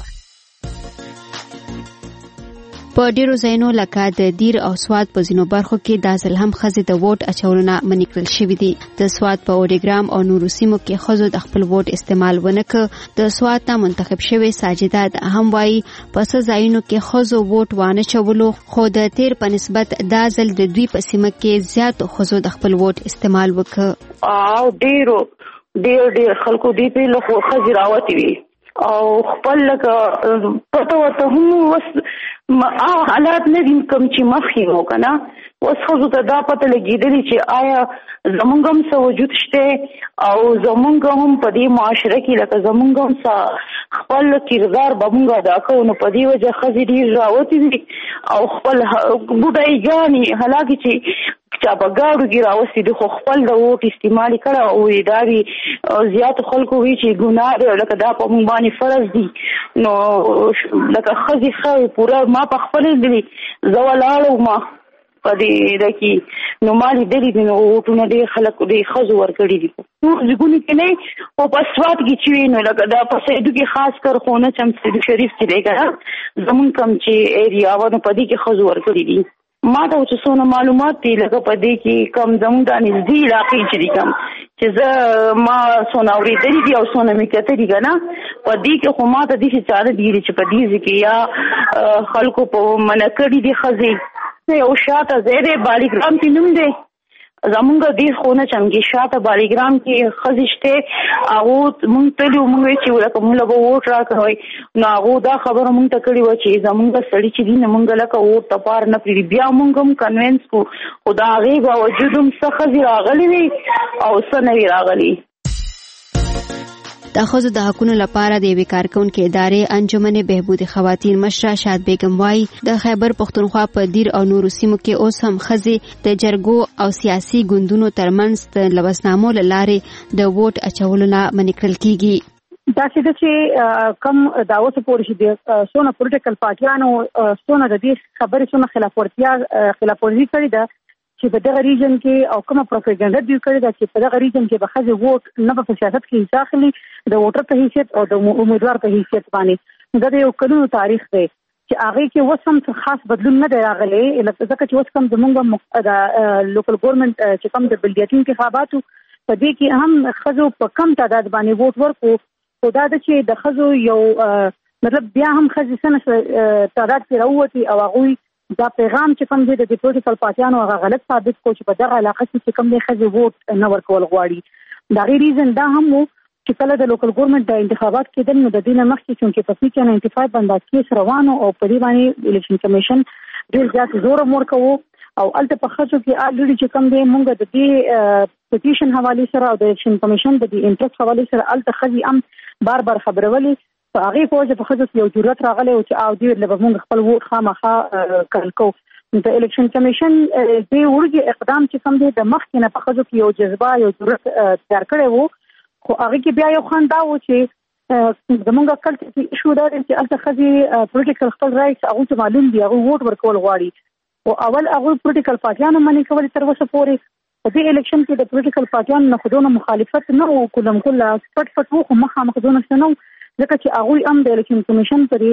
په ډیرو ځایونو لکه د دیر او سوات په ځینو برخو کې دا ځل هم ښځې د ووټ اچولو نه منع کړل شوي دي. د سوات په اوډیګرام او نورو سیمو کې ښځو د خپل ووټ استعمال ونه کړ. د سوات نه منتخب شوې ساجده هم وایي په څه ځایونو کې ښځو ووټ وانه چولو خو د تیر په نسبت دا ځل د دوی په سیمه کې زیاتو ښځو د خپل ووټ استعمال وکړ. او ډیر خلکو دې په لخوا ښځې راوتې وي او خپل لکه پته ورته هم وس حالات نه دي کوم چې مخکې وو که نه اوس ښځو ته دا پته لګېدلې چې آیا زمونږ هم څه وجود شته او زمونږ هم په دې معاشره کې لکه زمونږ هم خپل کردار به مونږ ادا کوو نو په دې وجه ښځې ډېر راوتې دي او خپل بوډایګانې حالانکې چې چا به ګاډو کې راوستي دي خو خپل د ووټ استعمال یې کړی او دا وي زیاتو خلکو وي چې ګناه دی لکه دا په مونږ باندې فرض دي نو لکه ښځې ښه پوره ما په خپل لیدلي زه ولاړه وم په دې ده کې نو ما لیدلي دي نو ووټونه ډېر خلک ډېر ښځو ورکړي دي نور ځایونو کې نه خو په سوات کې چې وي نو لکه دا په سیدو کې خاص کر خو نه چې سیدو شریف چې دی که نه زمونږ کوم چې ایریا وه نو په دې کې ښځو ورکړي دي ما ته چې څونه معلومات دي لکه په دې کې کم زموږ د نږدې علاقې چې دي کم چې زه ما څونه اورېدلي دي او څونه مې کتلي که نه په دې کې خو ما ته داسې چاره دي چې په دې ځای کې یا خلکو په منع کړي دي ښځې یو شاته ځای دی بالیګرام کې نوم دی زمونږ ډېر خو نه چمګي شاته بالیګرام کې ښځې شته هغو مونږ تللي وو مونږ وایي چې لکه مونږ له به ووټ راکوئ نو هغو دا خبره مونږ ته کړې وه چې زمونږ سړي چې دي نه مونږ لکه ووټ ته پار نه پرېږدي بیا مونږ هم کنوینس کړو خو د هغې باوجود هم څه ښځې راغلي وي او څه نه وي راغلي. د ښځو د حقونو لپاره د یوې کارکوونکې ادارې انجمن بهبود خواتین مشره شاد بیگم وایي د خیبر پښتونخوا په دیر او نورو سیمو کې اوس هم ښځې د جرګو او سیاسي ګوندونو ترمنځ د لوسنامو له لارې د ووټ اچولو نه منع کړل کېږي. دا چې کم دا اوس پورې چې څونه پولیټیکل پارټیانو څونه د دې خبرې څونه خلافورزي کړې ده چې په دغه ریجن کې او کومه پروپاګاندا دوی کړې ده چې په دغه ریجن کې به ښځې ووټ نه په سیاست کې حصه اخلي د ووټر په حیثیت او د امیدوار په حیثیت باندې دا د یو کلونو تاریخ دی چې هغه کې اوس هم خاص بدلون نه دی راغلی ځکه چې اوس کوم زموږ د لوکل ګورنمنت چې کوم د بلدیاتي انتخاباتو په دې کې هم ښځو په کم تعداد باندې ووټ ورکړو خو دا ده چې د ښځو یو مطلب بیا هم ښځې څه تعداد کې راووتې او هغوی دا پیغام چې کوم دی د پولیټیکل پارټیانو هغه غلط ثابت کو چې په دغه علاقه کې کوم دی ښځې ووټ نه ورکول غواړي. د هغې ریزن دا هم و چې کله د لوکل ګورنمنت د انتخابات کېدل نو د دې نه مخکې چونکې په PK95 باندې کیس روانو او په دې باندې الیکشن کمیشن ډېر زیات زور ورکوو او هلته په ښځو کې الریډي چې کوم دی مونږ د دې پټیشن حوالې سره او د الیکشن کمیشن د دې انټرست حوالې سره هلته ښځې هم بار خبرولې په هغې په وجه په ښځو کې یو جرأت راغلی او چې دوی له به مونږ خپل ووټ خامخا کړل کوو. د الیکشن کمیشن دې وړوکی اقدام چې کوم دی د مخکې نه په ښځو کې یو جذبه یو جرأت تیار کړی و خو هغې کې بیا یو خوند دا و چې زمونږ کلچر کې ایشو دا دی چې هلته ښځې پولیټیکل خپل رایټس هغوی ته معلوم دي هغوی ووټ ورکول غواړي خو اول هغوی پولیټیکل پارټیانو منې کولې تر اوسه پورې په دې الیکشن کې د پولیټیکل پارټیانو نه خو دونه مخالفت نه و کلم کله پټ و خو مخامخ دونه څه نه و ځکه چې هغوی هم د الیکشن کمیشن پرې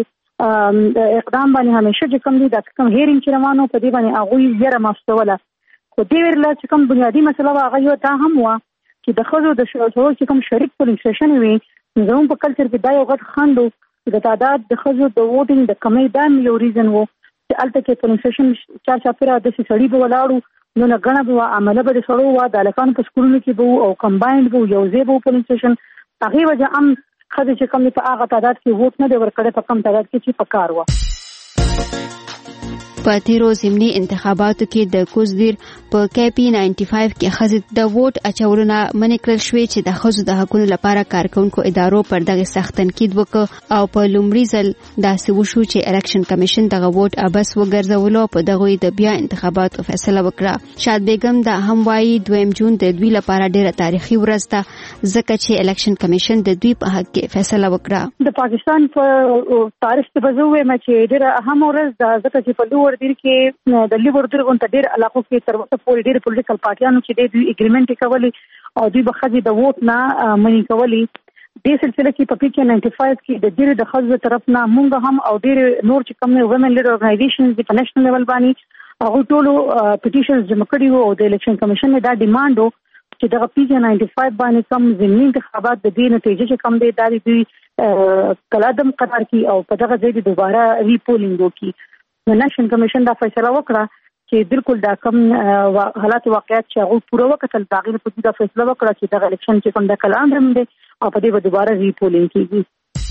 اقدام باندې همیشه چې کوم دی دا کوم هیرینګ چې روان و په دې باندې هغوی زیره محسوسوله خو دې ویرله چې کوم بنیادي مسله وه هغه یو دا هم وه چې د ښځو د چې کوم شریک پولینګ سټیشن وي زموږ په کلچر کې دا یو غټ خنډ و چې د تعداد د ښځو د ووټینګ د کمۍ دا یو ریزن و چې هلته کې پولینګ سټیشن چارچاپېره داسې سړي به ولاړو نو نه ګڼه به وه عمله به د سړو وه د هلکانو په سکولونو کې به او کمباینډ به یو ځای به پولینګ سټیشن هغې وجه هم ښځې چې کوم په هغه تعداد کې ووټ نه دی ورکړی په کم تعداد کې چې په کار وه. په تیرو ضمني انتخاباتو کې د کوزدیر په KP 95 کې خزې د ووټ اچولو نه منې کړل شوې چې د ښځو د حقونو لپاره کارکونکو ادارو پر دغه سخت تنقید وکړ او په لومړي ځل داسې وشو چې الیکشن کمیشن دغه ووټ ابس وګرځولو په دغه د بیا انتخاباتو فیصله وکړه. شاد بیگم دا هم وايي 2 جون د دوی لپاره ډیره تاریخي ورځ ده ځکه چې الیکشن کمیشن د دوی په حق کې فیصله وکړه. د پاکستان په تاریخ کې بزوي چې ډیره اهم ورځ ده ځکه چې په لوړ دیر کې د لیبر درغون ته ډیر علاقو کې تر اوسه پورې ډیر پولیټیکل پارټیانو چې دوی اګریمنت کولی او دوی به خځې د ووټ نه منی کولی. د سلسله کې په PK 95 کې د ډیر د خځو طرف نه مونږ هم او ډیر نور چې کوم وومن لیډر اورګنایزیشنز په نېشنل لیول باندې هغه ټولو پټیشنز جمع کړي وو او د الیکشن کمیشن دا ډیماند وو چې د PK 95 باندې کوم ضمني انتخابات د دې نتیجې چې کم دی دا دوی کلادم قرار کی او په دغه ځای دوباره ریپولینګ وکړي. د نېشنل کمیشن دا فیصله وکړه چې بالکل دا کوم حالات واقعیت چې هغه پوره وکړل باغې په دې فیصله وکړه چې د الیکشن چې کوم د کلام هم دی او په دې دوباره ریپولینګ کیږي.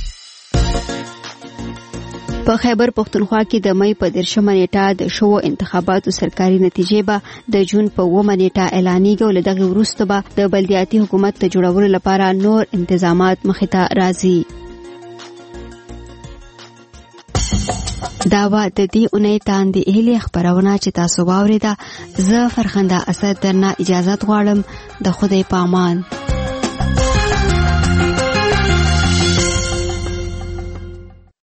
په خیبر پختونخوا کې د مې په 13 نیټه د شوو انتخاباتو سرکاري نتیجې به د جون په 9 نیټه اعلانېږي او لدغه وروسته به د بلدیاتي حکومت ته جوړولو لپاره نور انتظامات مخې ته راځي. دا و د دې اونۍ تاندې اهلي خبرونه چې تاسو واوریده. زه فرخنده اسد درنه اجازه غواړم. د خدای پامان.